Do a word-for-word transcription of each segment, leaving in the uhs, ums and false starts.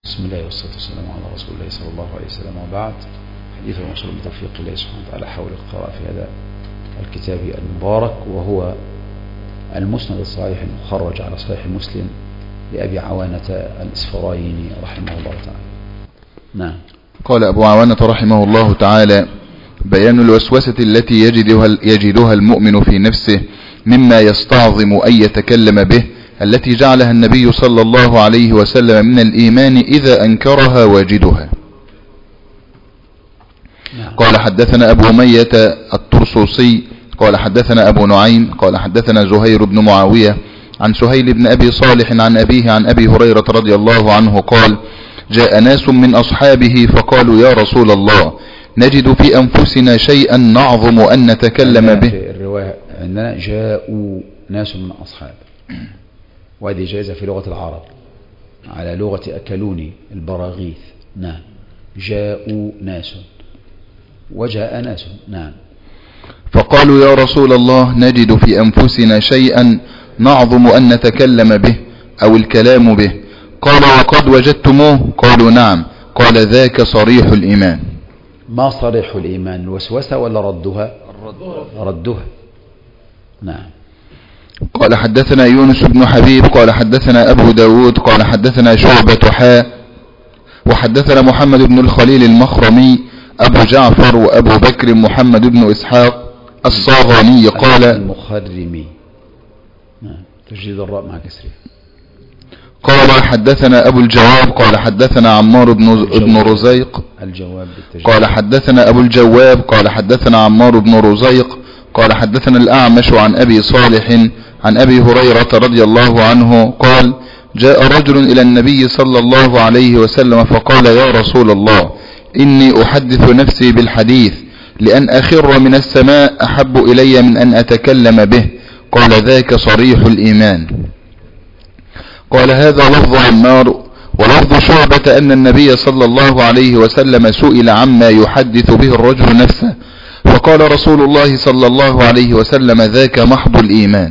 بسم الله والصلاة والسلام على رسول الله صلى الله عليه وسلم، وبعد. حديث الموصول بتوفيق الله سبحانه وتعالى حول القراءة في هذا الكتاب المبارك، وهو المسند الصحيح المخرج على صحيح مسلم لأبي عوانة الإسفرايني رحمه الله تعالى. نعم. قال أبو عوانة رحمه الله تعالى: بيان الوسوسة التي يجدها, يجدها المؤمن في نفسه مما يستعظم أن يتكلم به، التي جعلها النبي صلى الله عليه وسلم من الإيمان إذا أنكرها واجدها. نعم. قال حدثنا أبو أمية الطرسوسي قال حدثنا أبو نعيم قال حدثنا زهير بن معاوية عن سهيل بن أبي صالح عن أبيه عن أبي هريرة رضي الله عنه قال: جاء ناس من أصحابه فقالوا: يا رسول الله، نجد في أنفسنا شيئا نعظم أن نتكلم به. الرواية عندنا جاءوا ناس من أصحاب، وهذه جائزة في لغة العرب على لغة أكلوني البراغيث. نعم. جاءوا ناس وجاء ناس. نعم. فقالوا: يا رسول الله، نجد في أنفسنا شيئا نعظم أن نتكلم به أو الكلام به. قال: وقد وجدتموه؟ قالوا: نعم. قال: ذاك صريح الإيمان. ما صريح الإيمان؟ الوسوسة ولا ردها؟ ردها. نعم. قال حدثنا يونس بن حبيب قال حدثنا أبو داود قال حدثنا شعبة حاء وحدثنا محمد بن الخليل المخرمي أبو جعفر وأبو بكر محمد بن إسحاق الصاغاني قال المخرمي. نعم. تجديد الراء مع كسرها. قال حدثنا أبو الجواب قال حدثنا عمار بن بن رزيق الجواب بالتجديد. قال حدثنا أبو الجواب قال حدثنا عمار بن رزيق قال حدثنا الأعمش عن أبي صالح عن أبي هريرة رضي الله عنه قال: جاء رجل إلى النبي صلى الله عليه وسلم فقال: يا رسول الله، إني أحدث نفسي بالحديث، لأن أخر من السماء أحب إلي من أن أتكلم به. قال: ذاك صريح الإيمان. قال: هذا لفظ عمار. ولفظ شعبة أن النبي صلى الله عليه وسلم سئل عما يحدث به الرجل نفسه، فقال رسول الله صلى الله عليه وسلم: ذاك محض الإيمان.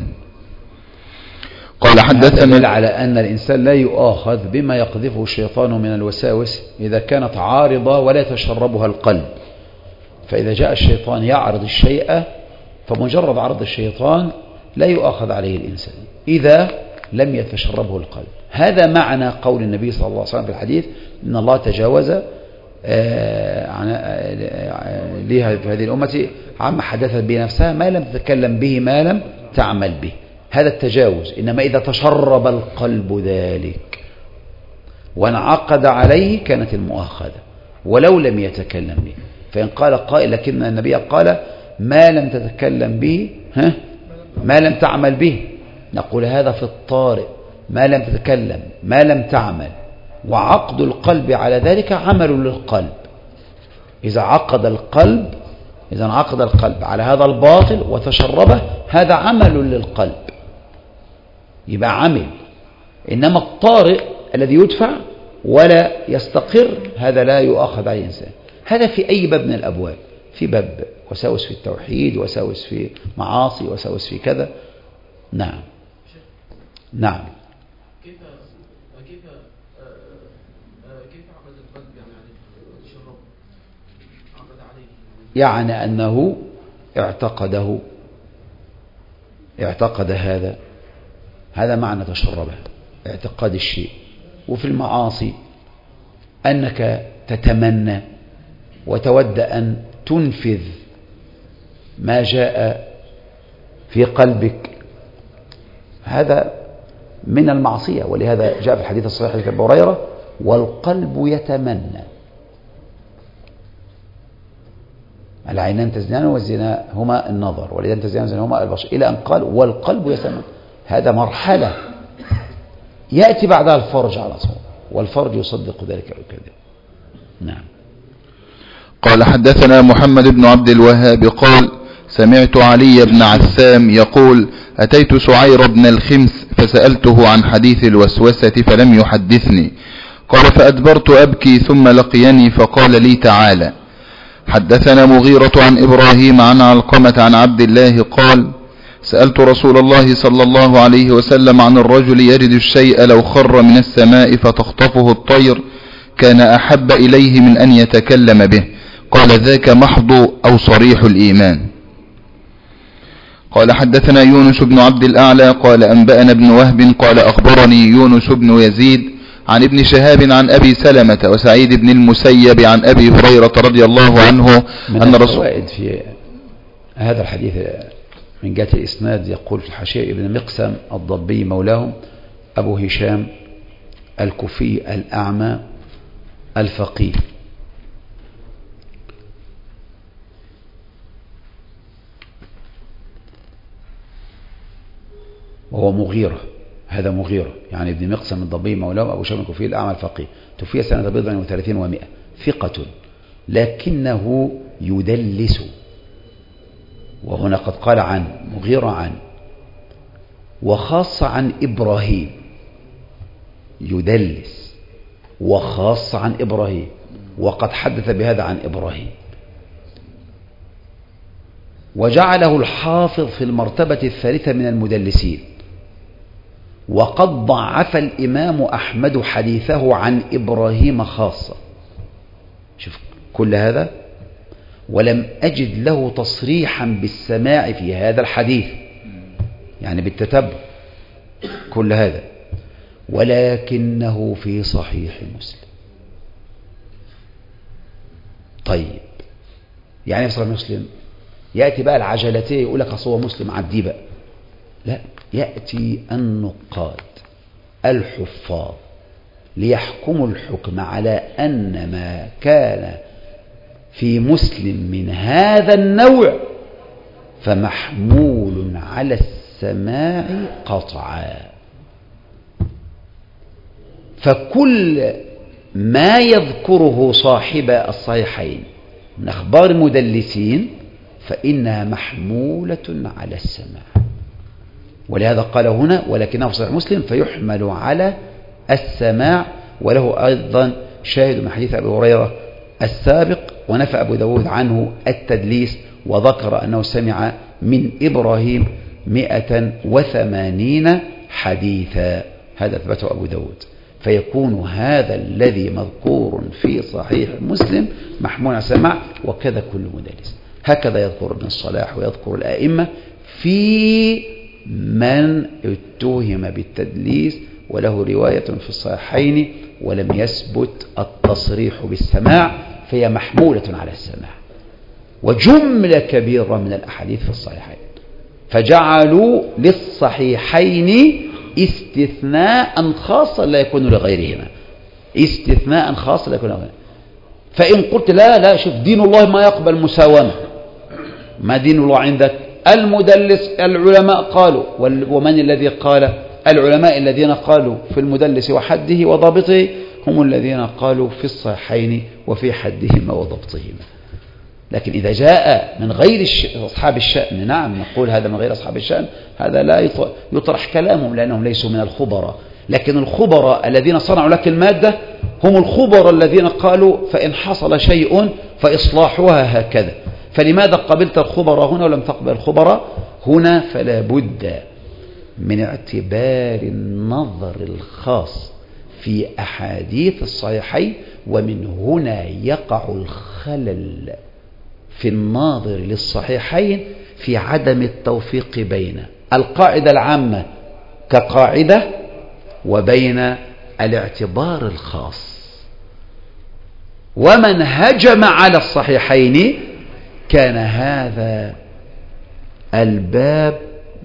قال حدثنا دل على أن الإنسان لا يؤاخذ بما يقذفه الشيطان من الوساوس إذا كانت عارضة ولا يتشربها القلب. فإذا جاء الشيطان يعرض الشيء، فمجرد عرض الشيطان لا يؤاخذ عليه الإنسان إذا لم يتشربه القلب. هذا معنى قول النبي صلى الله عليه وسلم في الحديث: إن الله تجاوز لها في هذه الأمة عما حدثت به نفسها ما لم تتكلم به ما لم تعمل به. هذا التجاوز. إنما إذا تشرب القلب ذلك وانعقد عليه كانت المؤاخذة ولو لم يتكلم به. فإن قال قائل: لكن النبي قال ما لم تتكلم به ها ما لم تعمل به، نقول هذا في الطارئ. ما لم تتكلم ما لم تعمل، وعقد القلب على ذلك عمل للقلب. إذا عقد القلب إذا عقد القلب على هذا الباطل وتشربه، هذا عمل للقلب، يبقى عمل. إنما الطارئ الذي يدفع ولا يستقر، هذا لا يؤاخذ عليه الإنسان. هذا في أي باب من الأبواب، في باب وساوس في التوحيد، وساوس في معاصي، وساوس في كذا. نعم. نعم. كيف كيف كيف عقد القلب يعني تشرب عقد عليه؟ يعني أنه اعتقده اعتقد هذا هذا معنى تشربه، اعتقاد الشيء. وفي المعاصي أنك تتمنى وتود أن تنفذ ما جاء في قلبك، هذا من المعصية. ولهذا جاء في الحديث الصحيح لأبي هريرة: والقلب يتمنى. العينان تزنان والزنا هما النظر، واليدان تزنان والزنا هما البصر، إلى أن قال: والقلب يتمنى. هذا مرحلة يأتي بعدها الفرج على صوت، والفرج يصدق ذلك أو يكذب. نعم. قال حدثنا محمد بن عبد الوهاب قال: سمعت علي بن عثام يقول: أتيت سعير بن الخمس فسألته عن حديث الوسوسة فلم يحدثني. قال: فأدبرت أبكي ثم لقيني فقال لي: تعالى. حدثنا مغيرة عن إبراهيم عن علقمة عن عبد الله قال: سألت رسول الله صلى الله عليه وسلم عن الرجل يجد الشيء لو خر من السماء فتخطفه الطير كان أحب إليه من أن يتكلم به. قال ذاك محض أو صريح الإيمان. قال حدثنا يونس بن عبد الأعلى قال أنبأنا ابن وهب قال أخبرني يونس بن يزيد عن ابن شهاب عن أبي سلمة وسعيد بن المسيب عن أبي هريرة رضي الله عنه من أن رسول الفوائد في هذا الحديث من جهة الإسناد يقول في الحاشية ابن مقسم الضبي مولاهم أبو هشام الكوفي الأعمى الفقيه، وهو مغيرة، هذا مغيرة يعني ابن مقسم الضبي مولاهم أبو هشام الكوفي الأعمى الفقيه، توفي سنة بضع وثلاثين ومائة، ثقة لكنه يدلس، وهنا قد قال عن مغيرة عن، وخاصة عن إبراهيم، يدلس وخاصة عن إبراهيم، وقد حدث بهذا عن إبراهيم، وجعله الحافظ في المرتبة الثالثة من المدلسين. وقد ضعف الإمام أحمد حديثه عن إبراهيم خاصة، شوف كل هذا، ولم أجد له تصريحا بالسماع في هذا الحديث، يعني بالتتبع كل هذا، ولكنه في صحيح مسلم. طيب يعني في صحيح مسلم يأتي بقى العجلتين يقول لك أصوى مسلم عدي بقى، لا، يأتي النقاد الحفاظ ليحكموا الحكم على أن ما كان في مسلم من هذا النوع فمحمول على السماع قطعا. فكل ما يذكره صاحب الصحيحين من أخبار المدلسين فإنها محمولة على السماع، ولهذا قال هنا ولكنه في صحيح مسلم فيحمل على السماع. وله أيضا شاهد من حديث أبي هريرة السابق، ونفى أبو داود عنه التدليس وذكر أنه سمع من إبراهيم مئة وثمانين حديثا، هذا أثبته أبو داود. فيكون هذا الذي مذكور في صحيح مسلم محمول على السماع، وكذا كل مدلس. هكذا يذكر ابن الصلاح ويذكر الآئمة في من اتهم بالتدليس وله رواية في الصحيحين ولم يثبت التصريح بالسماع، فهي محمولة على السماع. وجملة كبيرة من الأحاديث في الصحيحين، فجعلوا للصحيحين استثناء خاصا لا يكون لغيرهما، استثناء خاصا لا يكون لغيرهما. فإن قلت لا لا شوف دين الله ما يقبل مساومة، ما دين الله عندك؟ المدلس العلماء قالوا، ومن الذي قال؟ العلماء الذين قالوا في المدلس وحده وضابطه هم الذين قالوا في الصحيحين وفي حدهما وضبطهما. لكن إذا جاء من غير أصحاب الشأن، نعم نقول هذا من غير أصحاب الشأن، هذا لا يطرح كلامهم لأنهم ليسوا من الخبراء. لكن الخبراء الذين صنعوا لك المادة هم الخبراء الذين قالوا فإن حصل شيء فإصلاحها هكذا. فلماذا قبلت الخبراء هنا ولم تقبل الخبراء هنا؟ فلا بد من اعتبار النظر الخاص في أحاديث الصحيحين، ومن هنا يقع الخلل في الناظر للصحيحين في عدم التوفيق بين القاعدة العامة كقاعدة وبين الاعتبار الخاص. ومن هجم على الصحيحين كان هذا الباب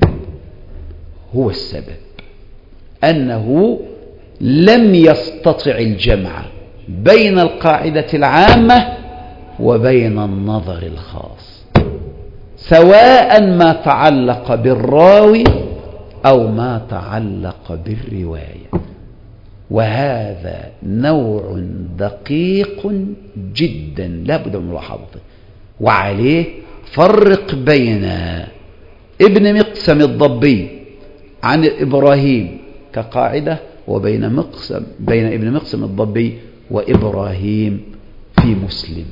هو السبب، أنه لم يستطع الجمع بين القاعدة العامة وبين النظر الخاص، سواء ما تعلق بالراوي أو ما تعلق بالرواية. وهذا نوع دقيق جدا لا بد من ملاحظته، وعليه فرق بين ابن مقسم الضبي عن إبراهيم كقاعدة، وبين مقسم بين ابن مقسم الضبي وإبراهيم في مسلم.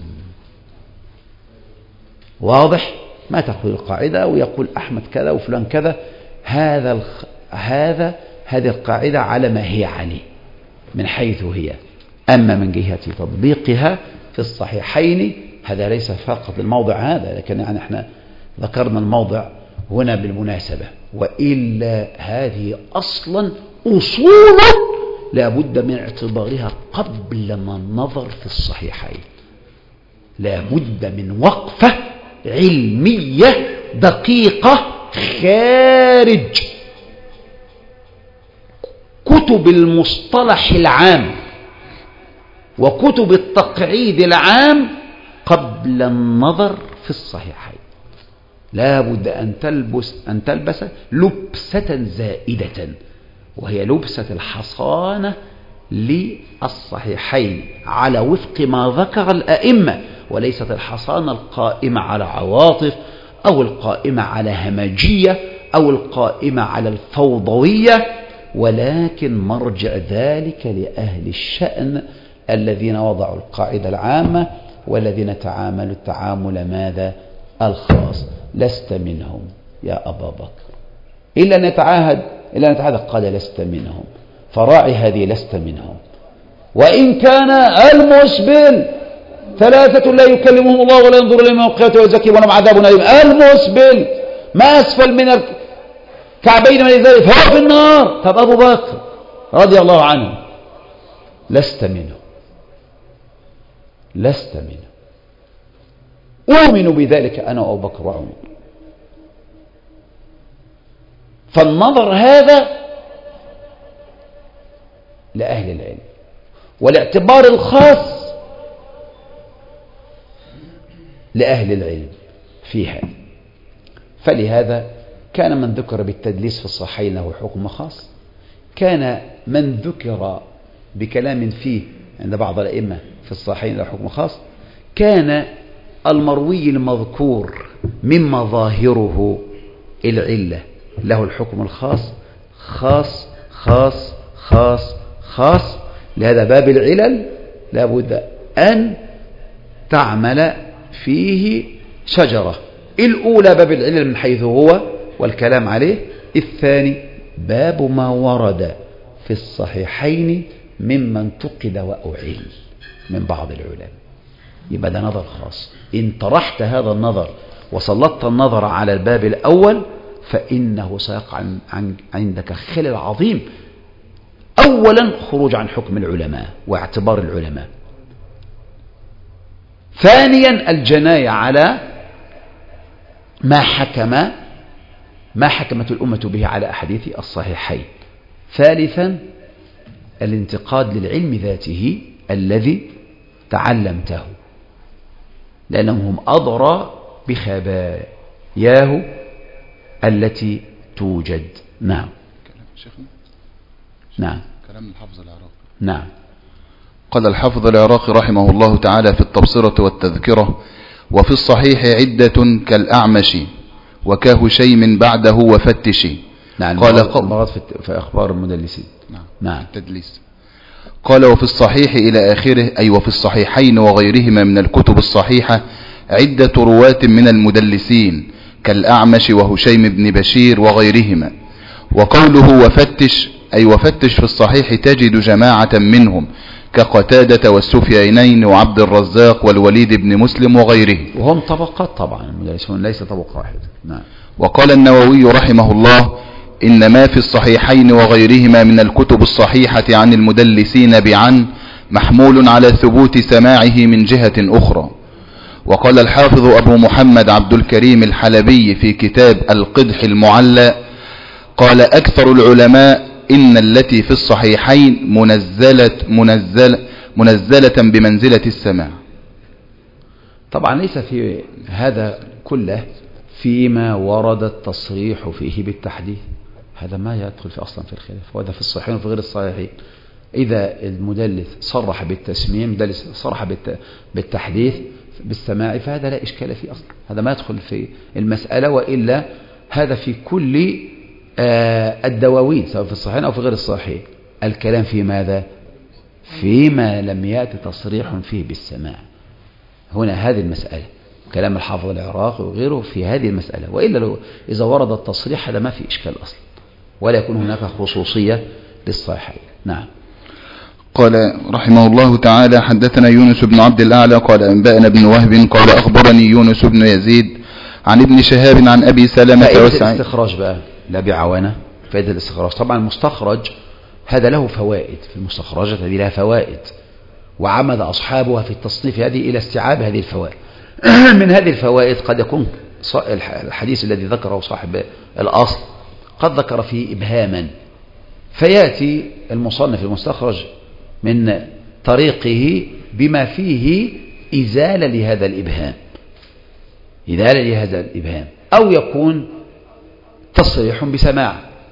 واضح؟ ما تأخذ القاعدة ويقول أحمد كذا وفلان كذا، هذا الخ... هذا هذه القاعدة على ما هي عليه من حيث هي، أما من جهة تطبيقها في الصحيحين هذا ليس فقط الموضع هذا، لكن يعني احنا ذكرنا الموضع هنا بالمناسبة، وإلا هذه أصلا أصول لا بد من اعتبارها قبل ما النظر في الصحيحين. لا بد من وقفة علمية دقيقة خارج كتب المصطلح العام وكتب التقعيد العام قبل النظر في الصحيحين. لا بد أن تلبس أن تلبس لبسة زائدة، وهي لبسة الحصانة للصحيحين على وفق ما ذكر الأئمة، وليست الحصانة القائمة على عواطف أو القائمة على همجية أو القائمة على الفوضوية، ولكن مرجع ذلك لأهل الشأن الذين وضعوا القاعدة العامة والذين تعاملوا التعامل ماذا الخاص. لست منهم يا أبا بكر إلا أن نتعاهد إلا أن نتعاهد قال لست منهم، فراعي هذه لست منهم. وإن كان المسبل ثلاثة لا يكلمهم الله ولا ينظر إليهم يوم القيامة ويزكيهم ولهم عذاب أليم. المسبل ما أسفل من الكعبين من ذلك فهو في النار. طب أبو بكر رضي الله عنه لست منه، لست منه. أؤمن بذلك أنا وأبو بكر وعمر. فالنظر هذا لأهل العلم، والاعتبار الخاص لأهل العلم في هذا. فلهذا كان من ذكر بالتدليس في الصحيحين له حكم خاص، كان من ذكر بكلام فيه عند بعض الأئمة في الصحيحين له حكم خاص، كان المروي المذكور مما ظاهره العلة له الحكم الخاص خاص خاص خاص خاص. لهذا باب العلل لابد أن تعمل فيه شجرة. الأولى باب العلل من حيث هو والكلام عليه، الثاني باب ما ورد في الصحيحين ممن انتقد وأعل من بعض العلماء. يبقى ده نظر خاص. إن طرحت هذا النظر وسلطت النظر على الباب الأول فإنه سيقع عندك خلل عظيم. أولا خروج عن حكم العلماء واعتبار العلماء، ثانيا الجناية على ما حكم ما حكمت الأمة به على أحاديث الصحيحين، ثالثا الانتقاد للعلم ذاته الذي تعلمته، لأنهم هم أضرى بخباياه التي توجد. نعم نعم كلام الحافظ العراقي. نعم. قال الحافظ العراقي رحمه الله تعالى في التبصرة والتذكرة: وفي الصحيح عدة كالأعمش وكهشيم بعده وفتش. نعم. قال مرات في أخبار المدلسين. نعم. نعم. التدليس. قال: وفي الصحيح إلى آخره، أي وفي الصحيحين وغيرهما من الكتب الصحيحة عدة رواة من المدلسين كالأعمش وهشيم بن بشير وغيرهما. وقوله وفتش أي وفتش في الصحيح تجد جماعة منهم كقتادة والسفيانين وعبد الرزاق والوليد بن مسلم وغيره، وهم طبقات طبعا، المدلسون ليس طبقة واحدة. نعم. وقال النووي رحمه الله: إن ما في الصحيحين وغيرهما من الكتب الصحيحة عن المدلسين بعن محمول على ثبوت سماعه من جهة أخرى. وقال الحافظ أبو محمد عبد الكريم الحلبي في كتاب القدح المعلى: قال أكثر العلماء إن التي في الصحيحين منزلة, منزلة, منزلة بمنزلة السماع. طبعا ليس في هذا كله فيما ورد التصريح فيه بالتحديث، هذا ما يدخل في أصلا في الخلاف، وهذا في الصحيحين وفي غير الصحيحين. إذا المدلس صرح بالتسميع، مدلس صرح بالتحديث بالسماع، فهذا لا إشكال فيه أصلا، هذا ما يدخل في المسألة. وإلا هذا في كل الدواوين سواء في الصحيحين أو في غير الصحيحين. الكلام في ماذا؟ فيما لم يأتي تصريح فيه بالسماع. هنا هذه المسألة كلام الحافظ العراقي وغيره في هذه المسألة. وإلا لو إذا ورد التصريح هذا ما في إشكال أصلا، ولا يكون هناك خصوصية للصحيحين. نعم. قال رحمه الله تعالى حدثنا يونس بن عبد الأعلى قال أنبأنا ابن وهب قال أخبرني يونس بن يزيد عن ابن شهاب عن أبي سلمة فائدة وسعيد. الاستخراج بقى لا بعوانة. فائدة الاستخراج طبعا المستخرج هذا له فوائد، في المستخرجات هذه لها فوائد، وعمد أصحابها في التصنيف هذه إلى استيعاب هذه الفوائد. من هذه الفوائد قد يكون الحديث الذي ذكره صاحب الأصل قد ذكر فيه إبهاما، فيأتي المصنف المستخرج من طريقه بما فيه إزالة لهذا الإبهام، إزالة لهذا الإبهام، أو يكون تصريح بسماع،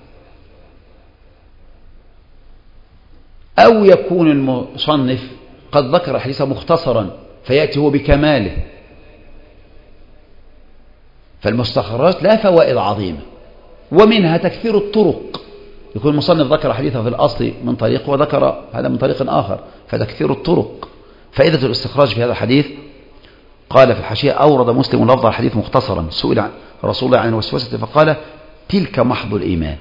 أو يكون المصنف قد ذكر الحديث مختصرا فيأتي هو بكماله. فالمستخرجات لا فوائد عظيمة، ومنها تكثير الطرق. يكون المصنف ذكر حديثا في الأصل من طريق وذكر هذا من طريق آخر، فتكثير الطرق. فائدة الاستخراج في هذا الحديث قال في الحاشية أورد مسلم لفظ الحديث مختصرا، سئل عن رسول الله عن الوسوسة فقال تلك محض الإيمان.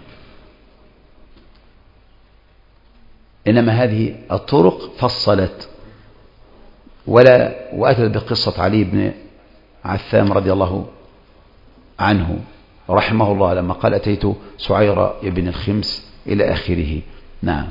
إنما هذه الطرق فصلت ولا وأتت بقصة علي بن عثام رضي الله عنه رحمه الله لما قال أتيت سعير بن الخمس إلى آخره. نعم.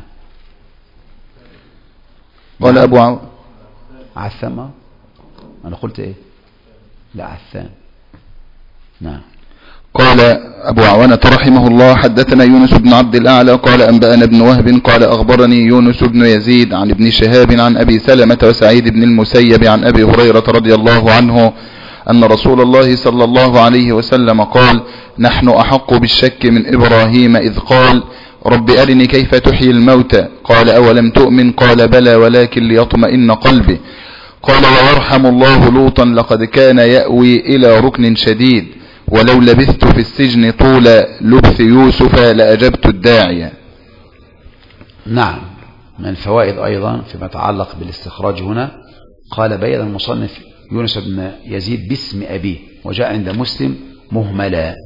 قال أبو عو... عثام. أنا قلت إيه؟ لا عثام. نعم. قال أبو عوانة رحمه الله حدثنا يونس بن عبد الأعلى قال أنبأنا ابن وهب قال أخبرني يونس بن يزيد عن ابن شهاب عن أبي سلمة وسعيد بن المسيب عن أبي هريرة رضي الله عنه أن رسول الله صلى الله عليه وسلم قال نحن أحق بالشك من إبراهيم إذ قال رب أرني كيف تحيي الموتى قال أولم تؤمن قال بلى ولكن ليطمئن قلبي قال ويرحم الله لوطا لقد كان يأوي إلى ركن شديد ولو لبثت في السجن طول لبث يوسف لأجبت الداعية. نعم. من الفوائد أيضا فيما يتعلق بالاستخراج هنا قال بين المصنف يونس بن يزيد باسم أبيه وجاء عند مسلم مهملا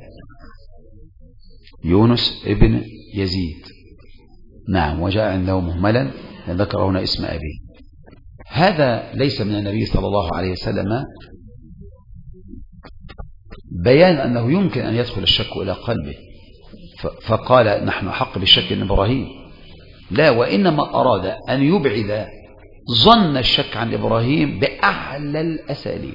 يونس ابن يزيد. نعم. وجاء عنده مهملا ذكر هنا اسم أبيه. هذا ليس من النبي صلى الله عليه وسلم بيان أنه يمكن أن يدخل الشك إلى قلبه فقال نحن حق بالشك من إبراهيم، لا، وإنما أراد أن يبعد ظن الشك عن إبراهيم بأعلى الأساليب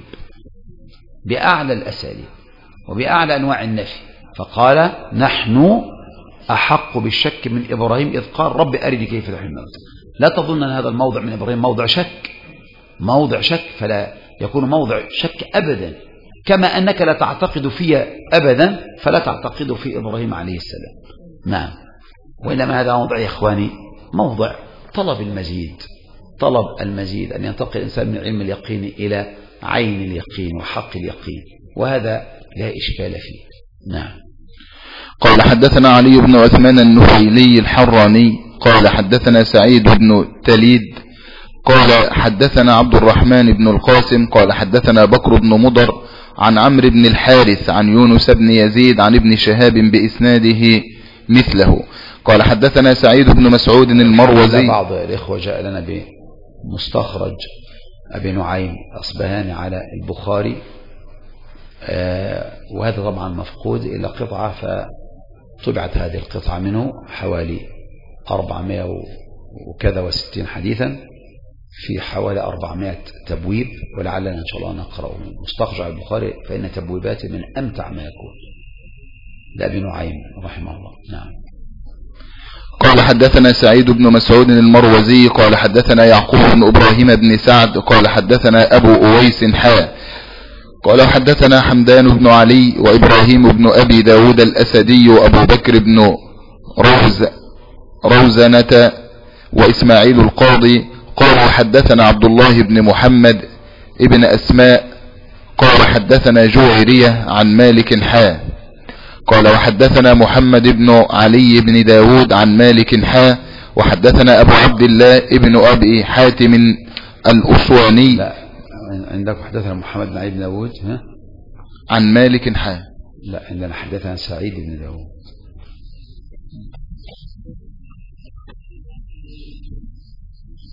بأعلى الأساليب وبأعلى أنواع النفي، فقال نحن أحق بالشك من إبراهيم إذ قال رب أرني كيف تحيي الموتى. لا تظن أن هذا الموضع من إبراهيم موضع شك موضع شك فلا يكون موضع شك أبدا، كما أنك لا تعتقد فيه أبدا فلا تعتقد في إبراهيم عليه السلام. نعم. وإنما هذا موضع يا إخواني موضع طلب المزيد طلب المزيد أن ينتقل الإنسان من علم اليقين إلى عين اليقين وحق اليقين، وهذا لا إشكال فيه. نعم. قال حدثنا علي بن عثمان النخيلي الحراني قال حدثنا سعيد بن تليد قال حدثنا عبد الرحمن بن القاسم قال حدثنا بكر بن مضر عن عمرو بن الحارث عن يونس بن يزيد عن ابن شهاب بإسناده مثله قال حدثنا سعيد بن مسعود المروزي. بعض الإخوة جاء لنا بمستخرج أبي نعيم أصبهاني على البخاري، آه وهذا طبعا مفقود إلى قطعة، فطبعت هذه القطعة منه حوالي أربعمائة وكذا وستين حديثا في حوالي أربعمائة تبويب، ولعلنا إن شاء الله نقرأه. مستخرج على البخاري فإن تبويباته من أمتع ما يكون لأبي نعيم رحمه الله. نعم. قال حدثنا سعيد بن مسعود المروزي قال حدثنا يعقوب بن إبراهيم بن سعد قال حدثنا أبو أويس حا قال حدثنا حمدان بن علي وإبراهيم بن أبي داود الأسدي وأبو بكر بن روز روزنة وإسماعيل القاضي قال حدثنا عبد الله بن محمد ابن أسماء قال حدثنا جويرية عن مالك حا قال وحدثنا محمد بن علي بن داود عن مالك حا وحدثنا أبو عبد الله ابن أبي حاتم الأسواني. لا عندك حدثنا محمد بن علي بن داود ها؟ عن مالك حا. لا عندنا حدثنا سعيد بن داود.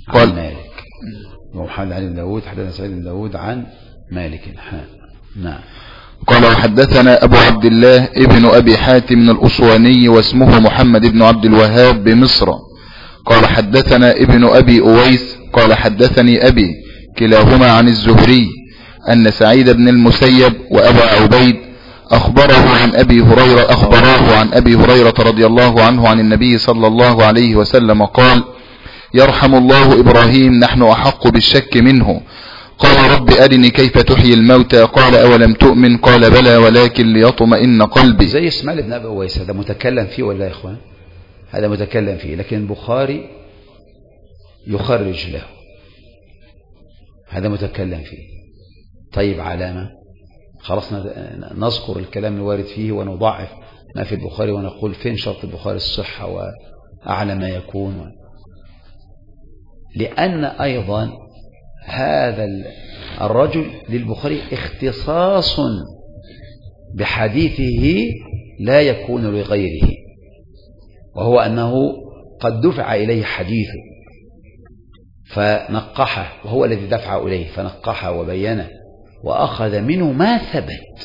قال عن مالك. ومحمد علي بن داود حدثنا سعيد بن داود عن مالك. نعم. قال وحدثنا أبو عبد الله ابن أبي حاتم الأصواني واسمه محمد بن عبد الوهاب بمصر. قال حدثنا ابن أبي أويس قال حدثني أبي كلاهما عن الزهري أن سعيد بن المسيب وأبا عبيد أخبره عن أبي هريرة أخبراه عن أبي هريرة رضي الله عنه عن النبي صلى الله عليه وسلم قال يرحم الله إبراهيم نحن أحق بالشك منه. قال رب أرني كيف تحيي الموتى قال أولم تؤمن قال بلى ولكن ليطمئن قلبي. زي اسماعيل بن أبي أويس هذا متكلم فيه ولا يا إخوان؟ هذا متكلم فيه، لكن البخاري يخرج له، هذا متكلم فيه. طيب علامة خلاص نذكر الكلام الوارد فيه ونضعف ما في البخاري ونقول فين شرط البخاري الصحة وأعلى ما يكون. لأن أيضا هذا الرجل للبخاري اختصاص بحديثه لا يكون لغيره، وهو أنه قد دفع إليه حديثه فنقحه، وهو الذي دفع إليه فنقحه وبينه وأخذ منه ما ثبت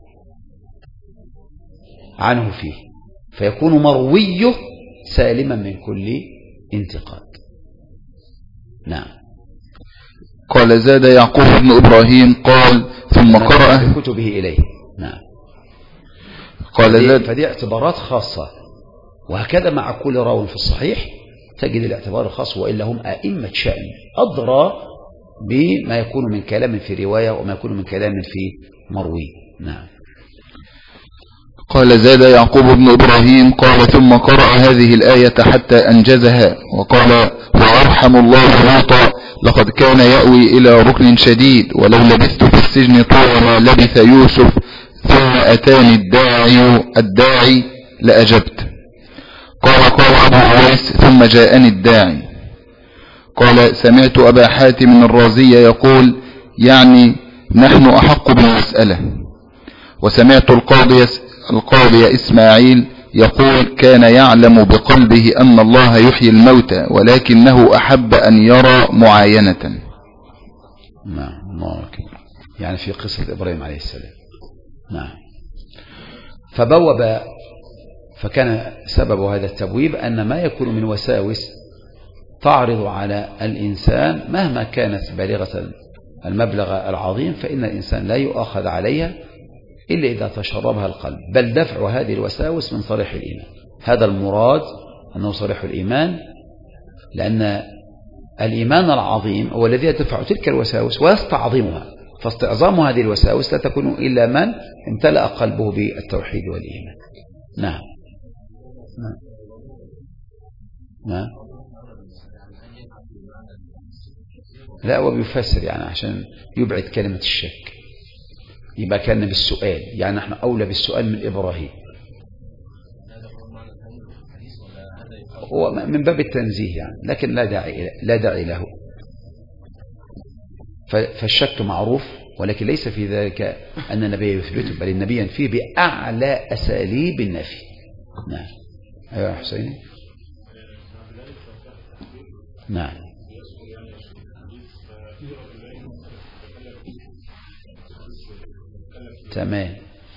عنه فيه، فيكون مرويه سالما من كل انتقاد. نعم. قال زاد يعقوب بن إبراهيم قال ثم قرأ في كتبه إليه. نعم. قال زاد فدي اعتبارات خاصة، وهكذا مع كل راو في الصحيح تجد الاعتبار الخاص، وإلا هم أئمة شأن أدرى بما يكون من كلام في رواية وما يكون من كلام في مروي. نعم. قال زاد يعقوب بن إبراهيم قال ثم قرأ هذه الآية حتى أنجزها وقال وأرحم الله لوطا لقد كان يأوي إلى ركن شديد ولو لبثت في السجن طول ما لبث يوسف ثم أتاني الداعي الداعي لأجبت. قال قال أبو عويس ثم جاءني الداعي. قال سمعت أبا حاتم الرازي يقول يعني نحن أحق بالمسألة. وسمعت القاضي القاضي إسماعيل يقول كان يعلم بقلبه أن الله يحيي الموتى ولكنه أحب أن يرى معاينة. نعم. يعني في قصة إبراهيم عليه السلام. نعم. فبوب، فكان سبب هذا التبويب أن ما يكون من وساوس تعرض على الإنسان مهما كانت بالغة المبلغ العظيم، فإن الإنسان لا يؤاخذ عليها إلا إذا تشربها القلب، بل دفع هذه الوساوس من صريح الإيمان. هذا المراد أنه صريح الإيمان، لأن الإيمان العظيم هو الذي يدفع تلك الوساوس ويستعظمها، فاستعظام هذه الوساوس لا تكون إلا من امتلأ قلبه بالتوحيد والإيمان. نعم. نعم. لا، هو بيفسر يعني عشان يبعد كلمة الشك، يبقى كان بالسؤال، يعني نحن أولى بالسؤال من إبراهيم، هو من باب التنزيه يعني، لكن لا داعي لا داعي له. فالشك معروف، ولكن ليس في ذلك أن النبي يثبته، بل النبي ينفيه بأعلى أساليب النفي. نعم. أيها حسين. نعم. تمام.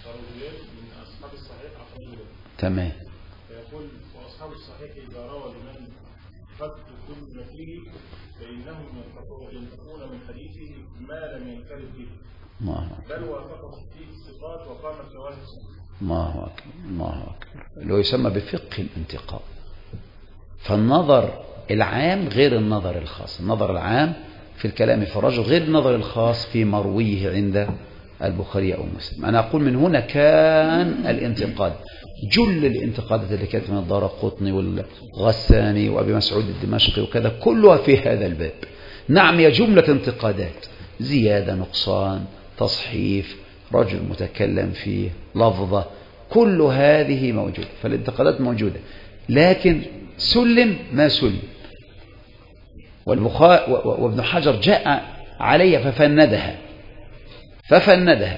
تمام. فيقول وأصحاب الصحيح إذا روى لمن قد كل فيه فإنهم ينتقون من حديثه ما لم ينفرد به، بل وافقه فيه الصفات وقامت شواهد الله أكبر الله أكبر، اللي هو يسمى بفقه الانتقاء. فالنظر العام غير النظر الخاص، النظر العام في الكلام في الرجل غير النظر الخاص في مرويه عند البخاري أو مسلم. أنا أقول من هنا كان الانتقاد، جل الانتقادات اللي كانت من الدارقطني والغساني وأبي مسعود الدمشقي وكذا كلها في هذا الباب. نعم، هي جملة انتقادات، زيادة نقصان تصحيف رجل متكلم فيه لفظة، كل هذه موجودة، فالانتقادات موجودة، لكن سلم ما سلم. والبخاري وابن حجر جاء علي ففندها ففندها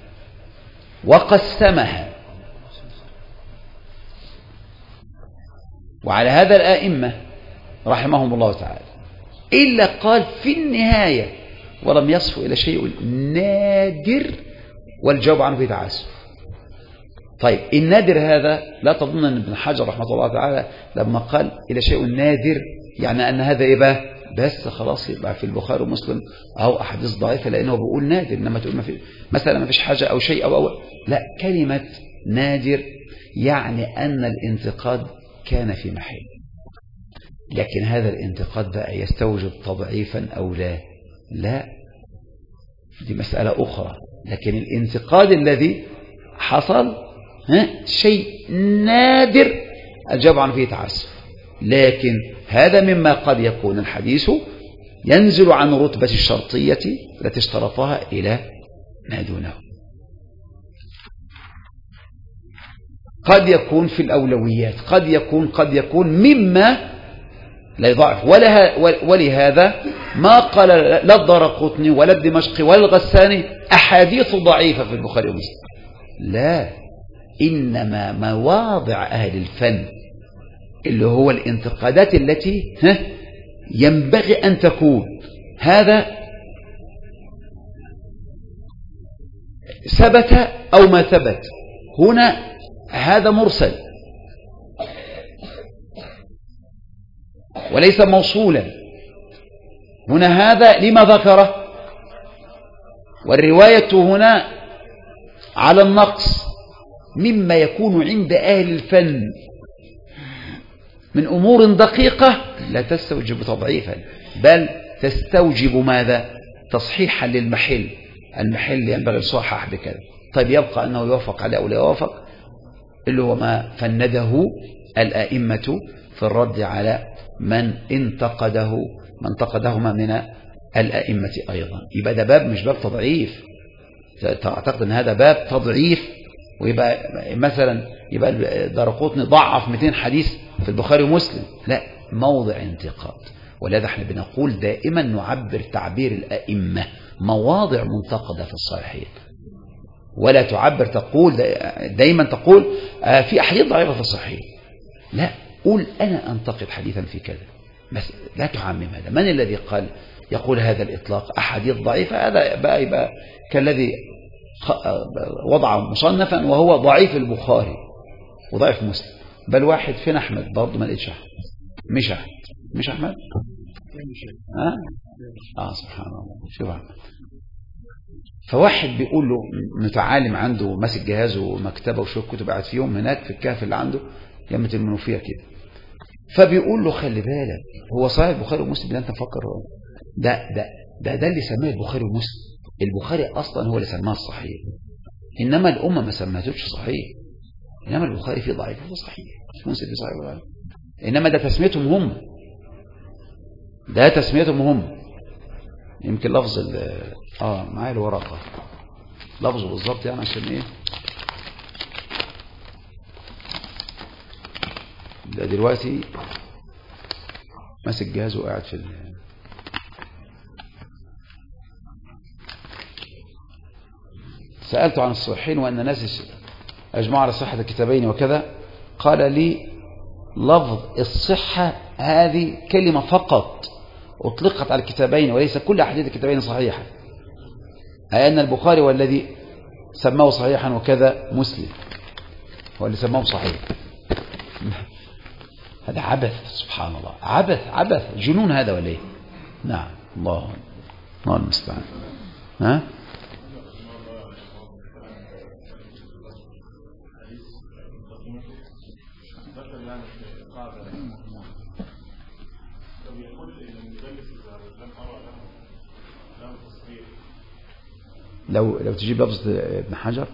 وقسمها، وعلى هذا الآئمة رحمهم الله تعالى إلا قال في النهاية ولم يصف إلى شيء نادر والجواب عنه في تعاسف. طيب النادر هذا لا تظن أن ابن حجر رحمه الله تعالى لما قال إلى شيء نادر يعني أن هذا يبقى بس خلاص يبقى في البخاري ومسلم أو أحاديث ضعيفة لأنه بيقول نادر. إنما تقول ما في مثلا ما فيش حاجة أو شيء أو, أو لا، كلمة نادر يعني أن الانتقاد كان في محل، لكن هذا الانتقاد بقى يستوجب تضعيفا أو لا لا دي مسألة أخرى. لكن الانتقاد الذي حصل ها شيء نادر الجواب عنه فيه تعسف، لكن هذا مما قد يكون الحديث ينزل عن رتبة الشرطية التي اشترطها إلى ما دونه. قد يكون في الأولويات، قد يكون قد يكون مما لا يضعف. ولهذا ما قال لا الدارقطني ولا الدمشقي ولا الغساني أحاديث ضعيفة في البخاري ومسلم، لا، إنما مواضع أهل الفن اللي هو الانتقادات التي ينبغي أن تكون. هذا ثبت أو ما ثبت، هنا هذا مرسل وليس موصولا. هنا هذا لما ذكره، والرواية هنا على النقص مما يكون عند أهل الفن من أمور دقيقة لا تستوجب تضعيفا، بل تستوجب ماذا؟ تصحيحا للمحل. المحل ينبغي الصحح بكذا. طيب يبقى أنه يوافق عليه أو لا يوافق، اللي هو ما فنده الأئمة في الرد على من انتقده من انتقدهما من الأئمة أيضا. يبقى ده باب مش باب تضعيف. تعتقد أن هذا باب تضعيف ويبقى مثلا يبقى الدارقطني ضعف مئتين حديث في البخاري ومسلم، لا، موضع انتقاد. ولذا احنا بنقول دائما نعبر تعبير الأئمة مواضع منتقدة في الصحيحين، ولا تعبر تقول دائما تقول في أحاديث ضعيفة في الصحيح. لا، قول أنا أنتقد حديثا في كذا، بس لا تعمم هذا. من الذي قال يقول هذا الإطلاق أحاديث ضعيفة؟ هذا بقى يبقى كالذي وضع مصنفا وهو ضعيف البخاري وضعيف مسلم. بل واحد فين أحمد برضه ما لقيتش أحمد، مش أحمد مش أحمد ها آه سبحان الله. شوف أحمد، فواحد بيقول له متعالم عنده ماسك جهازه ومكتبه وشوف كتب قاعد فيهم هناك في الكهف اللي عنده يمة المنوفية كده، فبيقول له خلي بالك هو صحيح البخاري ومسلم ده انت مفكر ده ده ده ده اللي سماه البخاري ومسلم. البخاري اصلا هو اللي سماه الصحيح، انما الامه ما سماتوش صحيح. انما البخاري فيه ضعيف وفيه صحيح، مسلم فيه صحيح وضعيف. انما ده تسميتهم هم، ده تسميتهم هم. يمكن لفظ ال اه معايا الورقه لفظه بالظبط يعني عشان ايه ده دلوقتي ماسك جهازه وقاعد في ال... سألته عن الصحيحين وأن ناس أجمعوا على صحة الكتابين وكذا، قال لي لفظ الصحة هذه كلمة فقط أطلقت على الكتابين وليس كل أحاديث الكتابين صحيحة، أي أن البخاري والذي سماه صحيحا وكذا مسلم هو اللي سماه صحيح. هذا عبث سبحان الله، عبث عبث جنون هذا ولا ايه؟ نعم الله الله المستعان. ها لو لو تجيب لفظ ابن حجر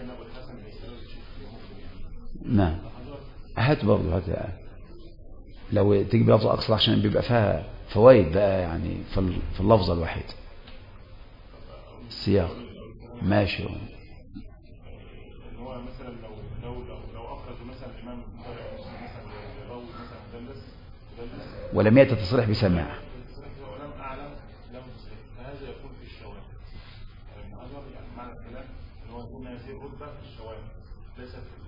نعم هات برضه هات لو تجيب لفظ أقصر عشان بيبقى فيها فوائد بقى يعني في اللفظة الواحد السياق ماشي. هو مثلا لو لو لو أخرج مثلا الإمام مثلا راوي مثلا مدلس ولم يأتي تصريح بسماع ولم أعلم لم تصريح، فهذا يكون في الشواهد. ابن حجر يعني معنى الكلام إن هو يكون هذه الرتبة في الشواهد ليست في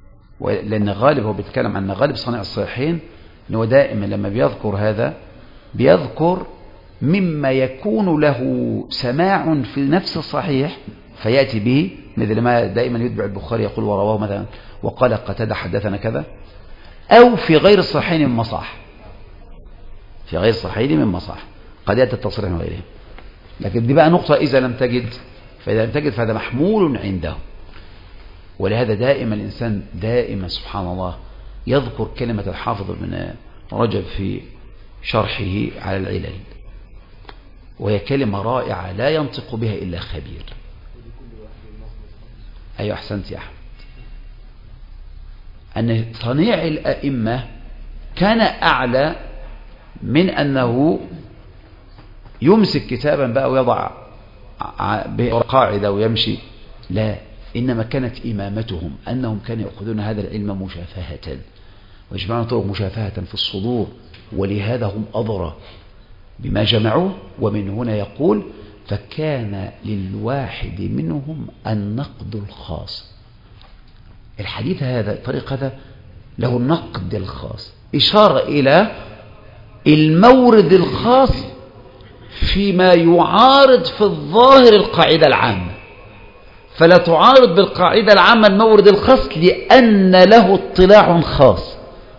لأن غالب هو بيتكلم عن غالب صانع الصحيحين ان هو دائما لما بيذكر هذا بيذكر مما يكون له سماع في نفس الصحيح فيأتي به، مثل ما دائما يتبع البخاري يقول ورواه مثلا وقال قتادة حدثنا كذا، أو في غير الصحيحين من مصح، في غير الصحيحين من مصح قد يأتي التصريح من غيرهم. لكن دي بقى نقطة إذا لم تجد، فإذا لم تجد فهذا محمول عنده. ولهذا دائما الإنسان دائما سبحان الله يذكر كلمة الحافظ ابن رجب في شرحه على العلل، وهي كلمة رائعة لا ينطق بها إلا خبير. أيوة أحسنت يا أحمد، أن صنيع الأئمة كان أعلى من أنه يمسك كتابا بقى ويضع قاعدة ويمشي، لا، إنما كانت إمامتهم أنهم كانوا يأخذون هذا العلم مشافهة ويجمعون طرق مشافهة في الصدور، ولهذا هم أضرى بما جمعوه. ومن هنا يقول فكان للواحد منهم النقد الخاص. الحديث هذا الطريق هذا له النقد الخاص، إشارة إلى المورد الخاص فيما يعارض في الظاهر القاعدة العامة، فلا تعارض بالقاعدة العامة المورد الخاص لأن له اطلاع خاص.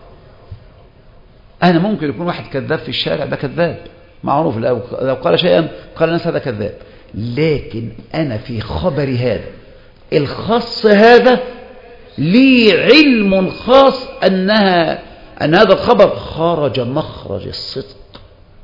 أنا ممكن يكون واحد كذاب في الشارع، ده كذاب معروف، لو قال شيئا قال الناس هذا كذاب، لكن أنا في خبر هذا الخاص هذا لي علم خاص أنها أن هذا الخبر خرج مخرج الصدق،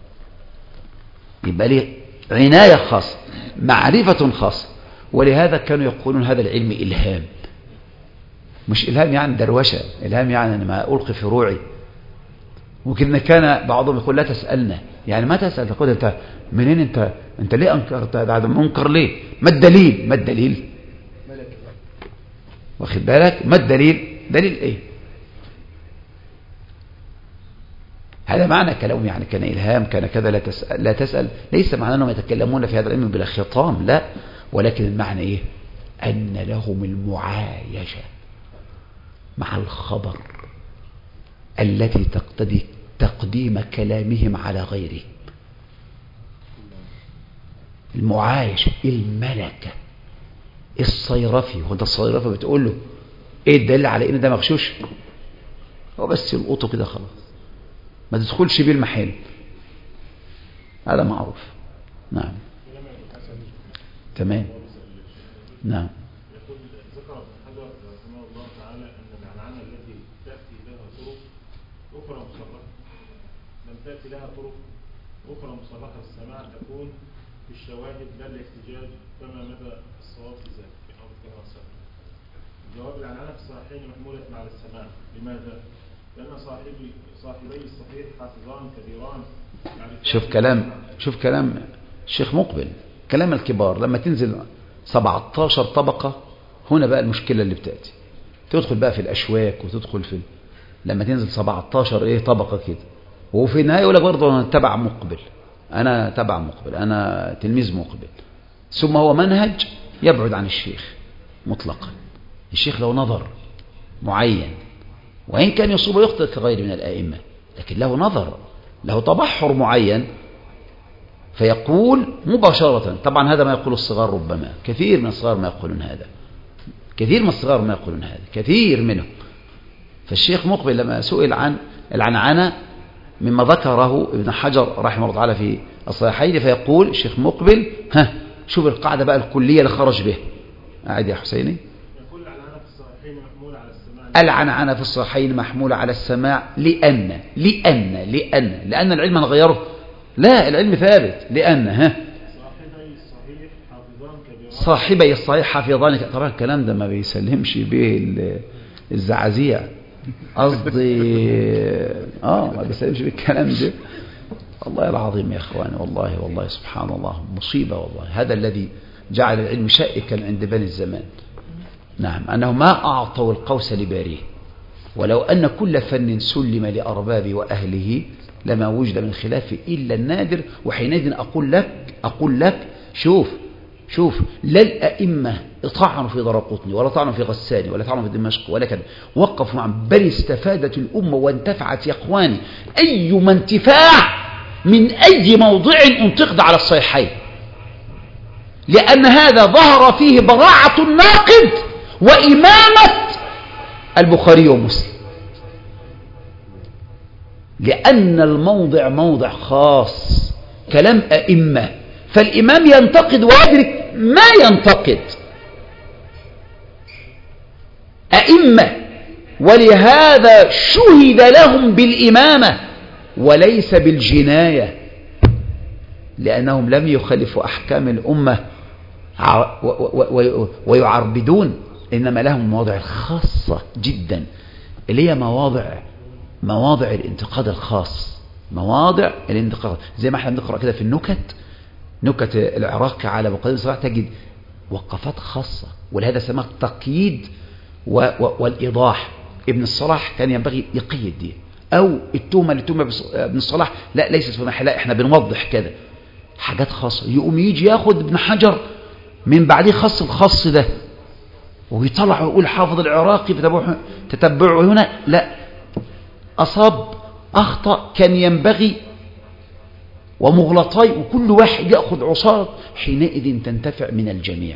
يبقى لي عناية خاصة، معرفة خاصة. ولهذا كانوا يقولون هذا العلم إلهام، مش إلهام يعني دروشة، إلهام يعني أنا ما ألقي في روعي. وكذا كان بعضهم يقول لا تسألنا، يعني ما تسأل، تقول أنت منين، أنت أنت ليه أنكرت هذا منكر ليه؟ ما الدليل؟ ما الدليل؟ واخد بالك؟ ما الدليل؟ دليل إيه؟ هذا معنى كلام، يعني كان إلهام، كان كذا، لا تسأل، لا تسأل ليس معناه أنهم يتكلمون في هذا العلم بلا خطام، لا، ولكن المعنى إيه؟ أن لهم المعايشة مع الخبر التي تقتضي تقديم كلامهم على غيره، المعايشة، الملكة، الصيرفي. وانت الصيرفي بتقول له ايه الدليل على ان ده مغشوش؟ هو بس يلقطه كده خلاص، ما تدخلش بيه المحل، هذا معروف. نعم تمام. نعم. يقول ذكر ابن حجر رحمه الله تعالى ان العنعنه التي تاتي لها طرق اخرى مصرحه، لم تاتي لها طرق اخرى مصرحه بالسماع تكون في الشواهد لا الاحتجاج، فما مدى الصواب في ذلك؟ في امر كما سبق. الجواب العنعنه في الصحيحين محموله على السماع. لماذا؟ لان صاحبي صاحبي الصحيح حافظان كبيران. شوف كلام شوف كلام الشيخ مقبل، كلام الكبار. لما تنزل سبعتاشر طبقة هنا بقى المشكلة اللي بتأتي، تدخل بقى في الأشواك وتدخل في لما تنزل سبعتاشر ايه طبقة كده، وفي النهاية يقول لك برضه أنا تبع مقبل، أنا تبع مقبل، أنا تلميذ مقبل. ثم هو منهج يبعد عن الشيخ مطلقا. الشيخ له نظر معين، وإن كان يصيب ويخطئ كغير من الآئمة، لكن له نظر، له تبحر معين، فيقول مباشرة. طبعا هذا ما يقول الصغار، ربما كثير من الصغار ما يقولون هذا، كثير من الصغار ما يقولون هذا، كثير منهم. فالشيخ مقبل لما سئل عن العنعنة مما ذكره ابن حجر رحمه الله تعالى في الصحيحين، فيقول الشيخ مقبل ها شوف القاعدة بقى الكلية اللي خرج به. قاعد يا حسيني. يقول العنعنة في الصحيحين محمولة على السماع. العنعنة في الصحيحين محمولة على السماع لأن لأن لأن لأن العلم نغيره؟ لا، العلم ثابت. لأن ها صاحبي الصحيح حافظان كبيران. صاحبي الصحيح حافظان. طبعا الكلام ده ما بيسلمش به الزعازيع، قصدي اه ما بيسلمش بالكلام ده. والله العظيم يا اخواني، والله والله سبحان الله، مصيبة والله. هذا الذي جعل العلم شائكا عند بني الزمان. نعم، أنه ما أعطوا القوس لباريه، ولو أن كل فن سلم لأربابه وأهله لما وجد من خلاف إلا النادر. وحينئذ أقول لك أقول لك شوف شوف لا الأئمة طعنوا في دراقطني ولا طعنوا في غساني ولا طعنوا في دمشق ولا كذا، وقفوا معهم، بل استفادت الأمة وانتفعت يا إخواني. أيما انتفاع من أي موضع انتقد على الصحيحين، لأن هذا ظهر فيه براعة الناقد وإمامة البخاري ومسلم، لأن الموضع موضع خاص كلام أئمة، فالإمام ينتقد ويدرك ما ينتقد. أئمة، ولهذا شهد لهم بالإمامة وليس بالجناية، لأنهم لم يخالفوا أحكام الأمة ويعربدون، إنما لهم مواضع خاصة جدا اللي هي مواضع مواضع الانتقاد الخاص، مواضع الانتقاد، زي ما احنا بنقرأ كده في النكت، نكت العراقي على مقدمة الصلاح تجد وقفات خاصة، ولهذا سماه التقييد والإيضاح. ابن الصلاح كان ينبغي يقيد دي، أو التهمة اللي تهمة ابن الصلاح لا ليست في محلها، احنا بنوضح كده حاجات خاصة، يقوم يجي ياخد ابن حجر من بعديه خاص الخاص ده ويطلع ويقول حافظ العراقي تتبعه هنا، لا، أصاب أخطأ كان ينبغي ومغلطاي، وكل واحد يأخذ عصارة، حينئذ تنتفع من الجميع.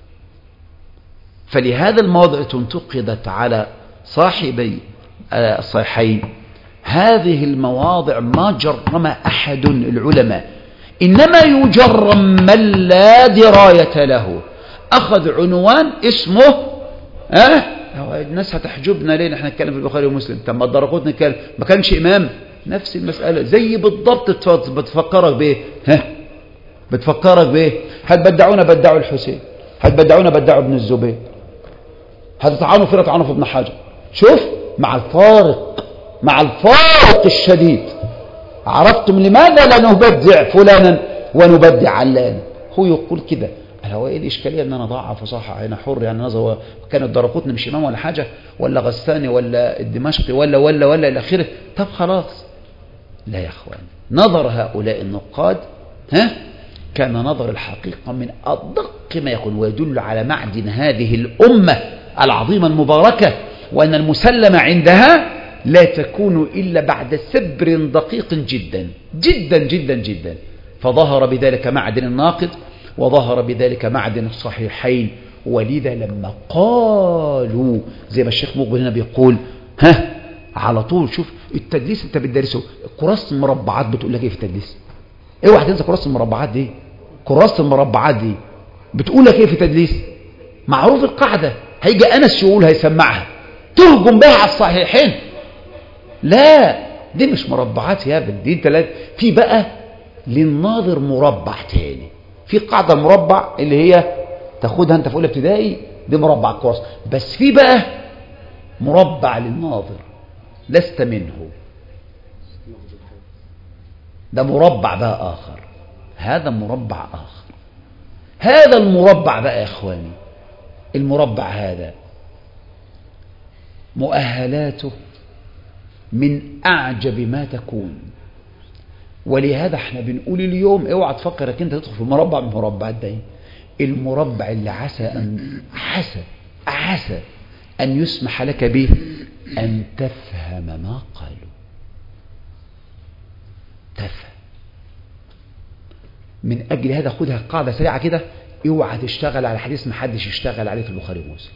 فلهذا المواضع انتقدت على صاحبي الصحيحين، هذه المواضع ما جرم أحد العلماء، إنما يجرم من لا دراية له، أخذ عنوان اسمه أه؟ الناس هتحجبنا ليه نحن نتكلم في البخاري ومسلم؟ طب ما الدرقطني نتكلم، ما كانش إمام، نفس المسألة زي بالضبط. بتفكرك بإيه؟ ها بتفكرك بإيه؟ هتبدعونا بدعوا الحسين، هتبدعونا بدعوا ابن الزبير، هتطعنوا في طعنوا في ابن حجر. شوف مع الفارق، مع الفارق الشديد، عرفتم لماذا لا نبدع فلانا ونبدع علانا؟ هو يقول كده، هو ايه الاشكاليه ان انا ضعف وصح انا حر، يعني نظر كان الدرقطني مش امام ولا حاجه، ولا غساني ولا الدمشقي ولا ولا ولا الى اخره، طب خلاص. لا يا اخوان، نظر هؤلاء النقاد ها كان نظر الحقيقه من ادق ما يكون، ويدل على معدن هذه الامه العظيمه المباركه، وان المسلم عندها لا تكون الا بعد سبر دقيق جدا جدا جدا جدا. فظهر بذلك معدن الناقد، وظهر بذلك معدن الصحيحين. ولذا لما قالوا زي ما الشيخ مقبل هنا بيقول ها على طول، شوف التدليس انت بتدرسه، كراسة المربعات بتقول لك ايه في التدليس؟ اوعى تنسى كراسة المربعات دي، كراسة المربعات دي بتقول لك ايه في التدليس؟ معروف القاعدة، هيجي انس يقول هيسمعها تهجم بها على الصحيحين. لا دي مش مربعات يا ابني، دي انت لا في بقى للناظر مربع تاني، في قاعدة المربع اللي هي تاخدها انت في اولى ابتدائي، دي مربع كورس، بس في بقى مربع للناظر لست منه، ده مربع بقى آخر، هذا مربع آخر. هذا المربع بقى يا اخواني، المربع هذا مؤهلاته من أعجب ما تكون. ولهذا احنا بنقول اليوم اوعى تفكرك انت تدخل في مربع من المربعات ده، المربع اللي عسى أن عسى عسى أن يسمح لك به أن تفهم ما قالوا، تفهم. من أجل هذا خدها قاعدة سريعة كده، اوعى تشتغل على حديث ما حدش يشتغل عليه في البخاري ومسلم.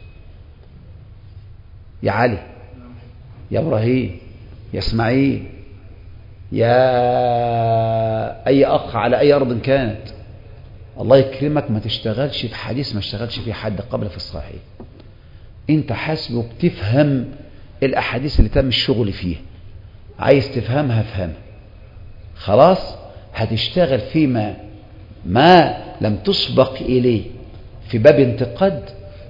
يا علي، يا إبراهيم، يا إسماعيل، يا أي أخ على أي أرض كانت، الله يكرمك ما تشتغلش في حديث ما اشتغلش فيه حد قبل في الصحيح. انت حاسبه بتفهم الأحاديث اللي تم الشغل فيها، عايز تفهمها فهمها خلاص. هتشتغل فيما ما لم تسبق إليه في باب انتقاد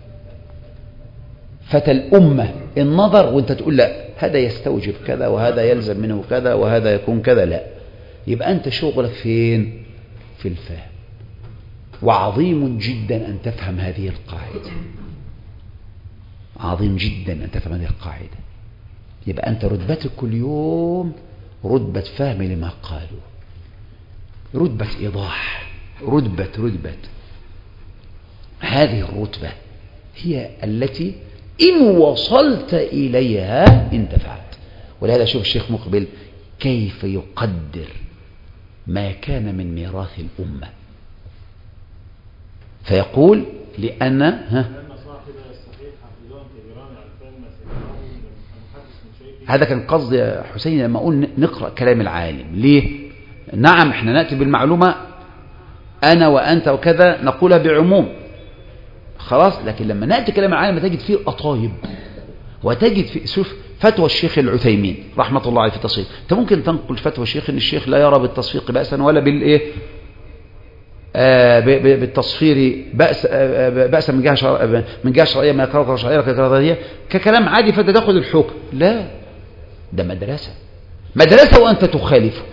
فتى الأمة النظر، وانت تقول لا هذا يستوجب كذا وهذا يلزم منه كذا وهذا يكون كذا، لا، يبقى أنت شغلك فين؟ في الفهم. وعظيم جدا أن تفهم هذه القاعدة، عظيم جدا أن تفهم هذه القاعدة. يبقى أنت رتبتك كل يوم رتبة فهم لما قالوا، رتبة إيضاح، رتبة رتبة هذه الرتبة هي التي إن وصلت إليها انتفعت. ولهذا شوف الشيخ مقبل كيف يقدر ما كان من ميراث الأمة، فيقول لأن ها هذا كان قصد يا حسين لما أقول نقرأ كلام العالم. ليه؟ نعم احنا نأتي بالمعلومة أنا وأنت وكذا نقولها بعموم خلاص، لكن لما نأتي كلام العالم تجد فيه الأطايب، وتجد في شوف فتوى الشيخ العثيمين رحمة الله عليه في التصفيق. انت ممكن تنقل فتوى الشيخ ان الشيخ لا يرى بالتصفيق بأسا ولا بالايه آه بالتصفير بأس آه بأسا من جهة شرعية من جهة شرعية ما يكره شرعية ككراهية ككلام عادي فانت تاخذ الحكم. لا، ده مدرسة مدرسة وأنت تخالفه،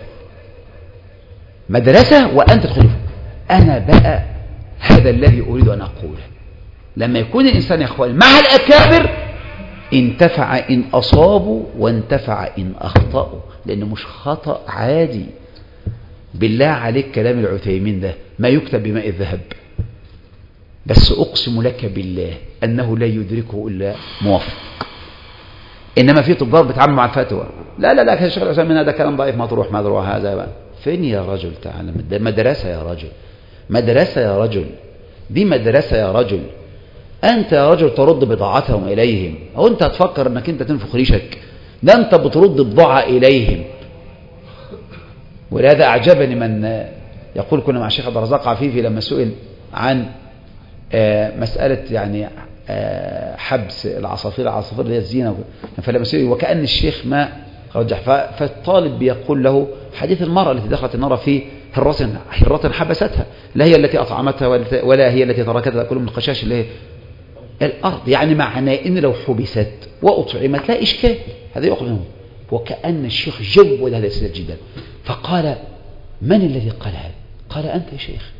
مدرسة وأنت تخالفه. أنا بقى هذا الذي أريد أن أقوله، لما يكون الإنسان يا أخوان مع الأكابر انتفع إن أصابوا وانتفع إن أخطأوا، لأنه مش خطأ عادي. بالله عليك كلام العثيمين ده ما يكتب بماء الذهب، بس أقسم لك بالله أنه لا يدركه إلا موفق. إنما في تجار بتعامل مع الفتوى، لا لا لا الشيخ العثيمين هذا كلام ضعيف مطروح مذروع هذا بقى. فين يا رجل؟ تعالى مدرسة يا رجل، مدرسة يا رجل، دي مدرسة يا رجل. أنت يا رجل ترد بضاعتهم إليهم، أو أنت هتفكر أنك أنت تنفخ ريشك؟ ده أنت بترد بضاعة إليهم. ولهذا أعجبني من يقول كنا مع الشيخ عبد الرزاق عفيفي لما سئل عن مسألة يعني حبس العصافير العصافير اللي هي الزينة، فلما سئل وكأن الشيخ ما رجح، فالطالب بيقول له حديث المرأة التي دخلت النار في حرة حرة حبستها، لا هي التي أطعمتها ولا هي التي تركتها تأكل من الخشاش اللي هي الأرض. يعني معناه إن لو حبست وأطعمت لا إشكال، هذا يؤخذ منه. وكأن الشيخ جود هذا السيد جدا، فقال من الذي قال هذا؟ قال أنت يا شيخ.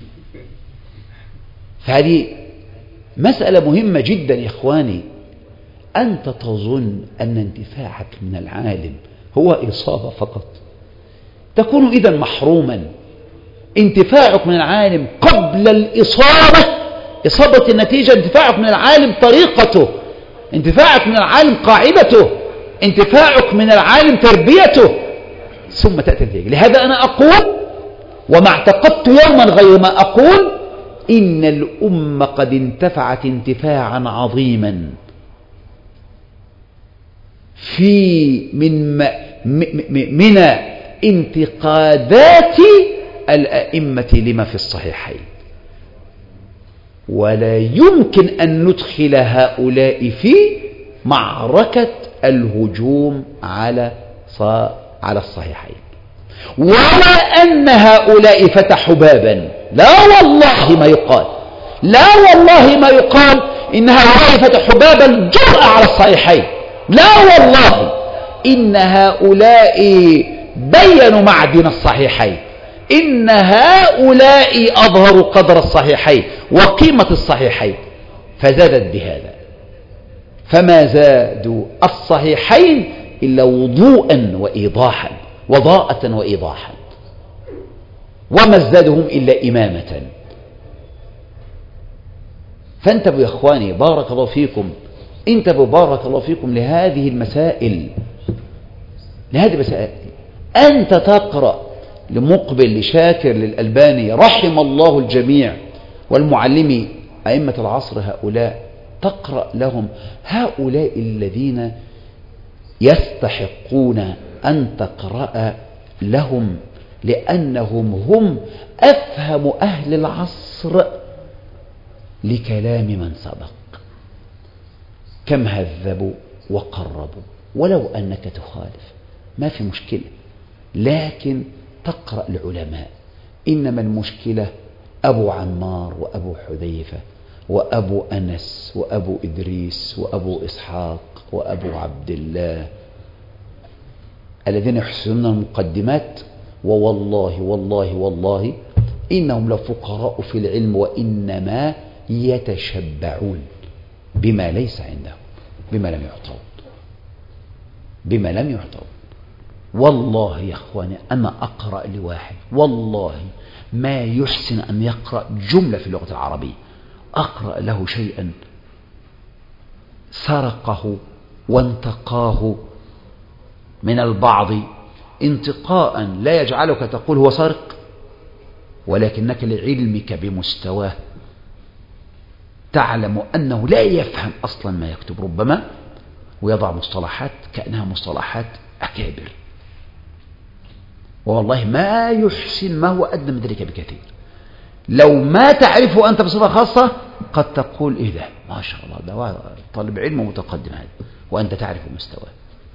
فهذه مسألة مهمة جدا يا إخواني. أنت تظن أن انتفاعك من العالم هو إصابة فقط، تكون إذا محروما. انتفاعك من العالم قبل الإصابة، إصابة النتيجة، انتفاعك من العالم طريقته، انتفاعك من العالم قاعدته، انتفاعك من العالم تربيته، ثم تأتي النتيجة. لهذا أنا أقول وما اعتقدت يوما غير ما أقول إن الأمة قد انتفعت انتفاعا عظيما في من من انتقادات الأئمة لما في الصحيحين، ولا يمكن أن ندخل هؤلاء في معركة الهجوم على على الصحيحين، ولا أن هؤلاء فتحوا بابا. لا والله ما يقال، لا والله ما يقال إن هؤلاء فتحوا باب الجرأة على الصحيحين. لا والله، إن هؤلاء بينوا معدن الصحيحين، إن هؤلاء أظهروا قدر الصحيحين وقيمة الصحيحين، فزادت بهذا، فما زادوا الصحيحين إلا وضوءا وإيضاحا، وضاءة وإيضاحا، وما ازدادهم إلا إمامة. فانتبهوا يا إخواني بارك الله فيكم، انتبهوا بارك الله فيكم لهذه المسائل، لهذه المسائل. أنت تقرأ لمقبل لشاكر للألباني رحم الله الجميع والمعلمي أئمة العصر هؤلاء، تقرأ لهم هؤلاء الذين يستحقون أن تقرأ لهم، لأنهم هم أفهم أهل العصر لكلام من سبق، كم هذبوا وقربوا. ولو أنك تخالف ما في مشكلة، لكن تقرأ العلماء. إنما المشكلة أبو عمار وأبو حذيفة وأبو أنس وأبو إدريس وأبو إسحاق وأبو عبد الله الذين يحسنون المقدمات، ووالله والله والله إنهم لفقراء في العلم، وإنما يتشبعون بما ليس عندهم، بما لم يعطون، بما لم يعطون. والله يا أخواني أنا أقرأ لواحد والله ما يحسن أن يقرأ جملة في اللغة العربية، أقرأ له شيئا سرقه وانتقاه من البعض انتقاء لا يجعلك تقول هو سارق، ولكنك لعلمك بمستواه تعلم أنه لا يفهم أصلا ما يكتب، ربما ويضع مصطلحات كأنها مصطلحات أكابر، والله ما يحسن ما هو أدنى من ذلك بكثير. لو ما تعرفه أنت بصفة خاصة قد تقول إيه ده ما شاء الله ده طالب علم متقدم هذا، وأنت تعرف مستواه.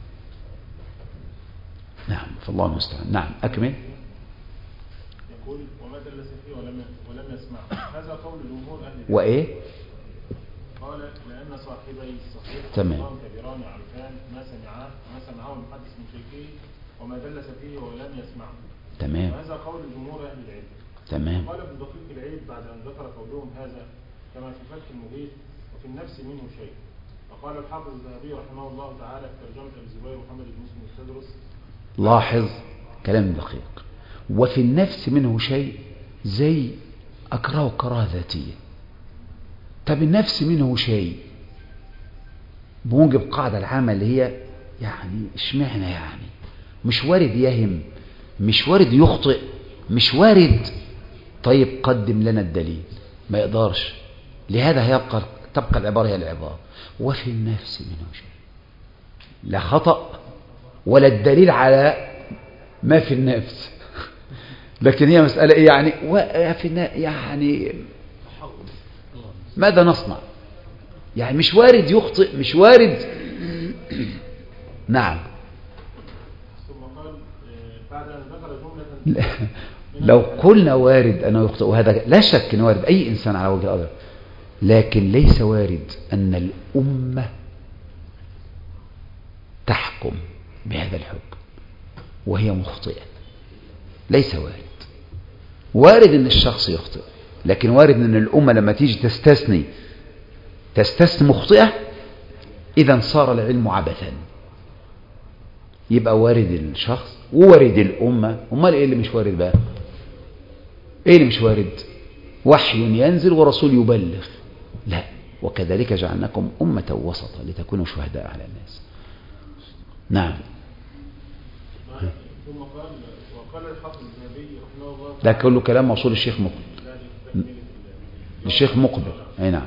نعم فالله المستعان. نعم أكمل. يقول وما دلس فيه ولم ولم يسمع، هذا قول جمهور أهل العلم. وإيه؟ قال لأن صاحبي الصحيح تمام كبيران يعرفان ما سمعاه ما سمعه المحدث من شيخه وما دلس فيه ولم يسمعه. تمام وهذا قول جمهور أهل العلم. تمام. قال ابن دقيق العيد بعد أن ذكر قولهم هذا كما في فتح المغيث وفي النفس منه شيء. وقال الحافظ الذهبي رحمه الله تعالى في ترجمة أبي الزبير محمد بن مسلم التدرس، لاحظ كلام دقيق، وفي النفس منه شيء زي أكره كراهة ذاتية. طب النفس منه شيء بموجب قاعدة العامة اللي هي يعني اشمعنى يعني مش وارد يهم، مش وارد يخطئ، مش وارد. طيب قدم لنا الدليل، ما يقدرش. لهذا هيبقى تبقى العبارة هي العبارة وفي النفس منه شيء، لا خطأ ولا الدليل على ما في النفس لكن هي مسألة إيه يعني وفي يعني ماذا نصنع يعني مش وارد يخطئ، مش وارد. نعم. ثم قال بعد أن ذكر جملة لو قلنا وارد أنه يخطئ، وهذا لا شك أنه وارد أي إنسان على وجه الأرض، لكن ليس وارد أن الأمة تحكم بهذا الحكم وهي مخطئة. ليس وارد. وارد أن الشخص يخطئ، لكن وارد أن الأمة لما تيجي تستثني تستثني مخطئة، إذا صار العلم عبثا. يبقى وارد الشخص ووارد الأمة. أمال إيه اللي مش وارد بقى؟ إيه اللي مش وارد؟ وحي ينزل ورسول يبلغ. لا، وكذلك جعلناكم أمة وسطا لتكونوا شهداء على الناس. نعم. ثم قال وقال الحافظ الذهبي رحمه الله ده كله كلام موصول الشيخ مقبل. الشيخ مقبل أي نعم.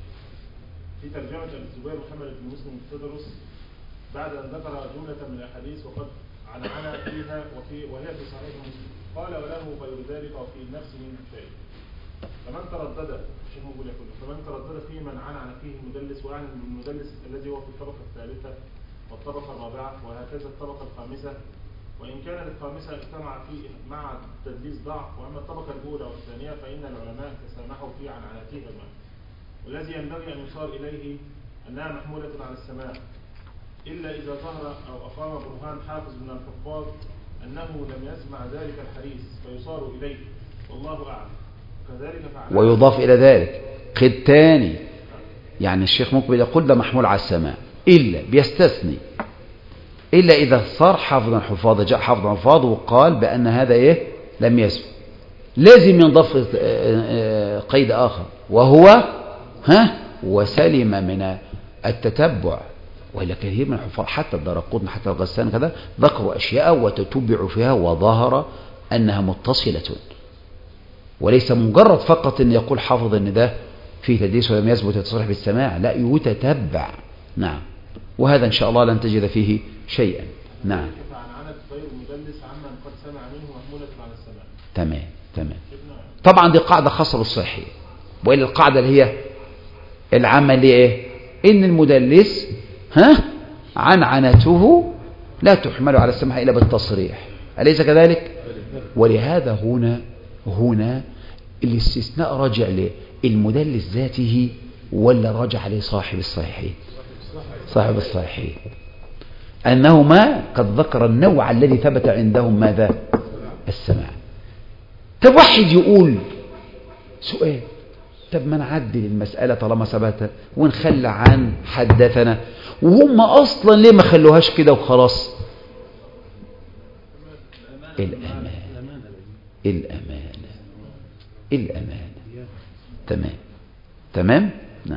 في ترجمة أبي الزبير محمد بن مسلم التدرس بعد أن ذكر جملة من الأحاديث وقد عنعن فيها وفي وهي في صحيح مسلم، قال وله غير ذلك وفي النفس منه شيء. فمن تردد الشيخ مقبل يقول فمن تردد في من عنعن فيه المدلس، وأعلن بالمدلس الذي هو في الطبقة الثالثة والطبقة الرابعة وهكذا الطبقة الخامسة، وإن كان الخامسة اجتمع فيه مع التدليس ضعف، وأما الطبقة الأولى والثانية فإن العلماء تسامحوا في عنعنتهما، والذي ينبغي أن يصار إليه أنها محمولة على السماع، إلا إذا ظهر أو أقام برهان حافظ من الحفاظ أنه لم يسمع ذلك الحديث فيصار إليه، والله أعلم. كذلك فعلا. ويضاف إلى ذلك قد تاني، يعني الشيخ مقبل يقول ده محمول على السماع، إلا بيستثني إلا إذا صار حافظا حفاظ، جاء حافظا حفاظ وقال بأن هذا إيه لم يسمع، لازم ينضاف قيد آخر وهو ها وسلم من التتبع. وإلا كثير من الحفاظ حتى الدارقطني حتى الغسان كذا ذكروا أشياء وتتبعوا فيها وظهر أنها متصلة، وليس مجرد فقط أن يقول حافظ أن ده فيه تدليس ولم يثبت التصريح بالسماع، لا يتتبع. نعم. وهذا إن شاء الله لن تجد فيه شيئا. نعم. فعنعنت غير المدلس عمن قد سمع منه محمولة على السماع. تمام تمام. طبعا دي قاعدة خاصة بالصحيح، وإلا القاعدة اللي هي العامة اللي إيه؟ إن المدلس ها عنعنته لا تحمل على السماع إلا بالتصريح، أليس كذلك؟ ولهذا هنا هنا الاستثناء رجع للمدلس ذاته ولا رجع لصاحب الصحيحين؟ صاحب الصحيحين، أنهما قد ذكر النوع الذي ثبت عندهم ماذا؟ السماع. طب واحد يقول سؤال، طب ما نعدل المسألة طالما ثبت ونخلى عن حدثنا، وهم أصلا ليه ما خلوهاش كده وخلاص؟ الأمانة الأمانة الأمانة. تمام تمام. نعم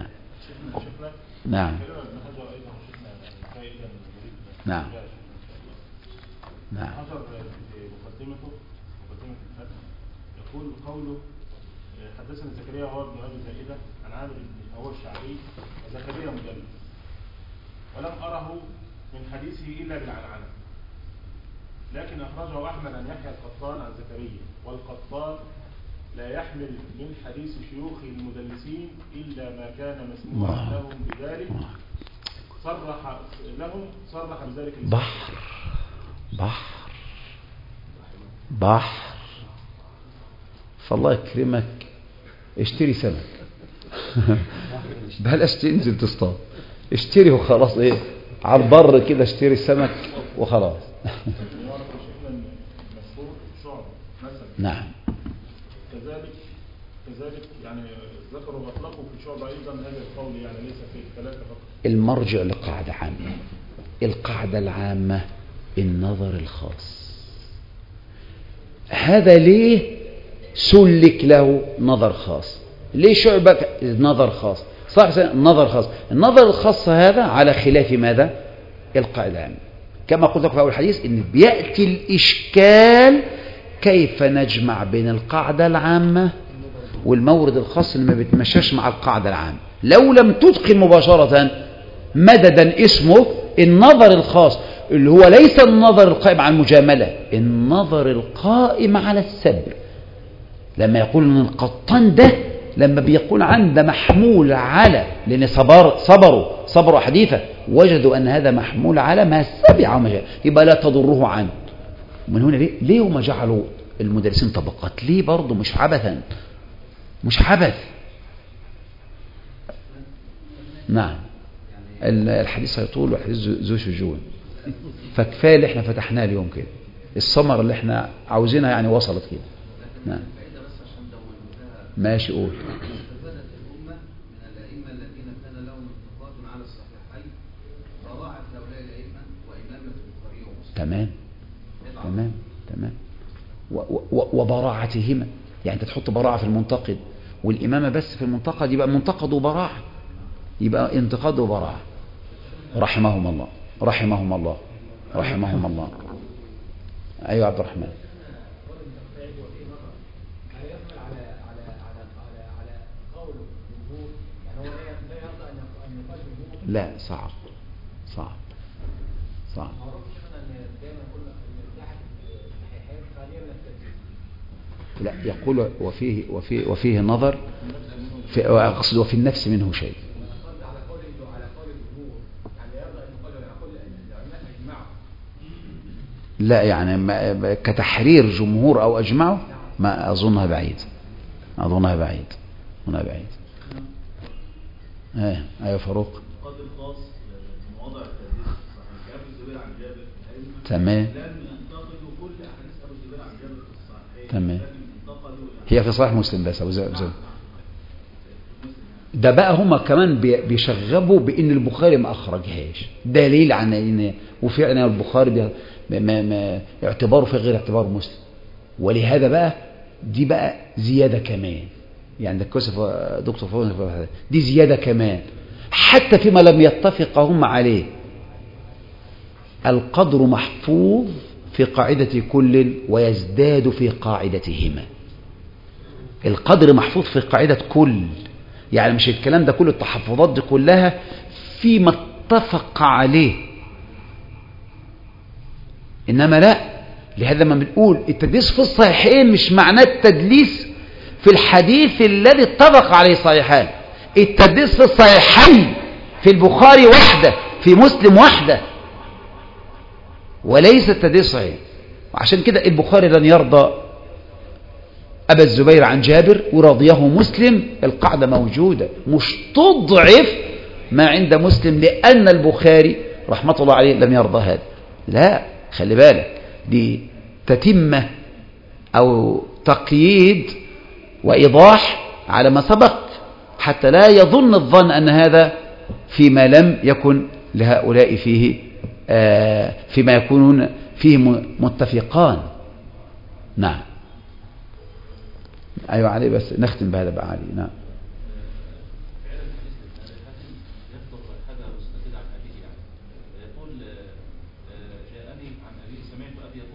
نعم نعم. نعم. حجر في مقدمته مقدمة الفتح يقول قوله حدثنا زكريا هو ابن أبي زائدة عن عامر بن هو الشعبي وزكريا مدلس ولم أره من حديثه إلا بالعنعنة، لكن أخرجه أحمد عن يحيى القطان عن زكريا، والقطان لا يحمل من حديث شيوخ المدلسين إلا ما كان مسموعا لهم بذلك صرح لهم صرح بذلك بحر بحر بحر. فالله يكرمك اشتري سمك بلاش تنزل تصطاد، اشتري وخلاص، ايه على البر كده اشتري سمك وخلاص. نعم. كذلك كذلك يعني ذكروا مطلقه في شعبة أيضا هذا القول، يعني ليس في الثلاثة فقط. المرجع لقاعدة عامة، القاعدة العامة النظر الخاص. هذا ليه سلك له نظر خاص؟ ليه شعبة نظر خاص؟ صح، نظر خاص. النظر الخاص هذا على خلاف ماذا؟ القاعدة العامة. كما قلت لك في أول الحديث إن بيأتي الإشكال كيف نجمع بين القاعدة العامة والمورد الخاص اللي ما بيتمشاش مع القاعدة العامة. لو لم تدخل مباشرة مددا اسمه النظر الخاص، اللي هو ليس النظر القائم على المجاملة، النظر القائم على السبر. لما يقول ان القطان ده لما بيقول عن ده محمول على، لان صبر صبروا صبروا حديثا وجدوا ان هذا محمول على ما سبع وما جاء، يبقى لا تضره عنه. ومن هنا ليه ليه هم جعلوا المدرسين طبقات؟ ليه برضه؟ مش عبثا، مش عبث. نعم. الحديث هيطول والحديث ذو شجون، فكفايه اللي احنا فتحناه اليوم كده، الثمره اللي احنا عاوزينها يعني وصلت كده. نعم ماشي. قول. استفادت الأمة من الأئمة الذين كان لهم انتقاد على الصحيحين براعة هؤلاء الأئمة وإمامة البخاري ومسلم. تمام تمام تمام. وبراعتهما، يعني انت تحط براعة في المنتقد والإمامة بس في المنتقد، يبقى منتقد وبراعة، يبقى انتقاد وبراعة. رحمهم الله رحمهم الله رحمهم الله. أيوة عبد الرحمن. لا صعب صعب صعب. لا يقول وفيه وفيه وفيه نظر في، أقصد وفي النفس منه شيء. لا يعني كتحرير جمهور أو أجمعه ما أظنها بعيد، أظنها بعيد أظنها بعيد. ايه ايوه فاروق. تمام تمام. هي في صحيح مسلم بس أو زي زي. ده بقى هما كمان بيشغبوا بان البخاري ما اخرجهاش، دليل عن ان وفعلا البخاري ما ما اعتباره في غير اعتبار مسلم. ولهذا بقى دي بقى زياده كمان، يعني ده كويس دكتور فوزي، دي زياده كمان حتى فيما لم يتفق هم عليه. القدر محفوظ في قاعدة كل ويزداد في قاعدتهما. القدر محفوظ في قاعدة كل، يعني مش الكلام ده كل التحفظات دي كلها فيما اتفق عليه، إنما لا. لهذا ما بنقول التدليس في الصحيحين مش معناه التدليس في الحديث الذي اتفق عليه الصحيحان. التدليس في الصحيحين في البخاري وحده في مسلم وحده، وليس التدليس صحيح. وعشان كده البخاري لن يرضى أبا الزبير عن جابر ورضيه مسلم، القاعدة موجودة، مش تضعف ما عند مسلم لأن البخاري رحمة الله عليه لم يرضى هذا. لا، خلي بالك، دي تتمة أو تقييد وإيضاح على ما سبق، حتى لا يظن الظن أن هذا فيما لم يكن لهؤلاء فيه آه فيما يكونون فيه متفقان. نعم أيوة علي، بس نختم بهذا بقى علي. نعم يقول جاءني عن أبي سمعت أبي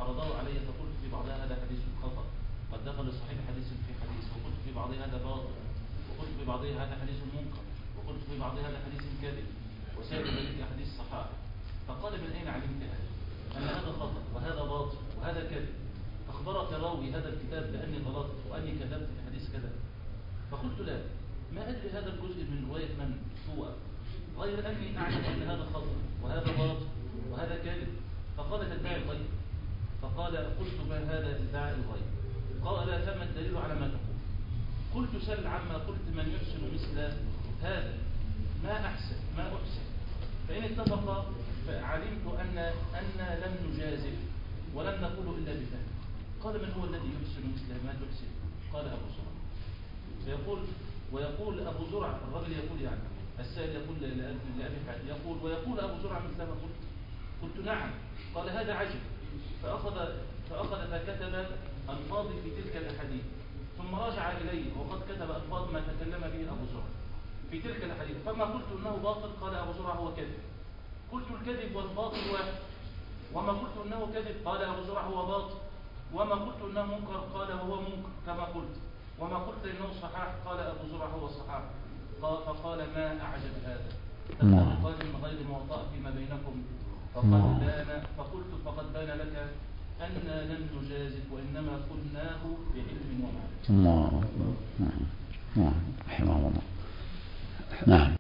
عرضه علي فقلت في بعضها هذا حديث خطأ قد دخل الصحيح حديث في حديث، وقلت في بعضها هذا باطل، وقلت في بعضها هذا حديث منكر، وقلت في بعضها هذا حديث كاذب، وسائر ذلك أحاديث صحاح. فقال من أين علمت هذا؟ أن هذا خطأ وهذا باطل وهذا كذب؟ أخبرك راوي هذا الكتاب بأني غلطت وأني كذبت في حديث كذا. فقلت لا، ما أدري هذا الجزء من رواية من هو، غير أني أعلم أن هذا خطأ وهذا باطل وهذا كاذب. فقال تدعي الغيب. فقال قلت ما هذا ادعاء الغيب؟ قال فما الدليل على ما تقول؟ قلت سل عما قلت من يحسن مثل هذا، ما أحسن ما أحسن. فإن اتفق فعلمت أن أن لم نجازف ولم نقول إلا بفهم. قال من هو الذي يحسن مثل ما تحسن؟ قال أبو زرع. فيقول ويقول أبو زرع، الرجل يقول يعني السائل يقول لأبي حاتم يقول ويقول أبو زرع مثل ما قلت. قلت نعم. قال هذا عجب. فأخذ فأخذ فكتب ألفاظي في تلك الأحاديث، ثم رجع إلي وقد كتب ألفاظ ما تكلم به أبو زرع في تلك الأحاديث. فما قلت أنه باطل قال أبو زرع هو كذب. قلت الكذب والباطل واحد. وما قلت أنه كذب قال أبو زرع هو باطل. وما قلت أنه منكر قال وهو منكر كما قلت. وما قلت أنه صحاح قال أبو زرع هو صحاح. فقال ما أعجب هذا، قال من غير موضع فيما بينكم. فقد بان فقلت فقد بان لك أننا لم نجازف وإنما قلناه بعلم ومعرفة. الله. نعم. نعم. رحمه الله. نعم.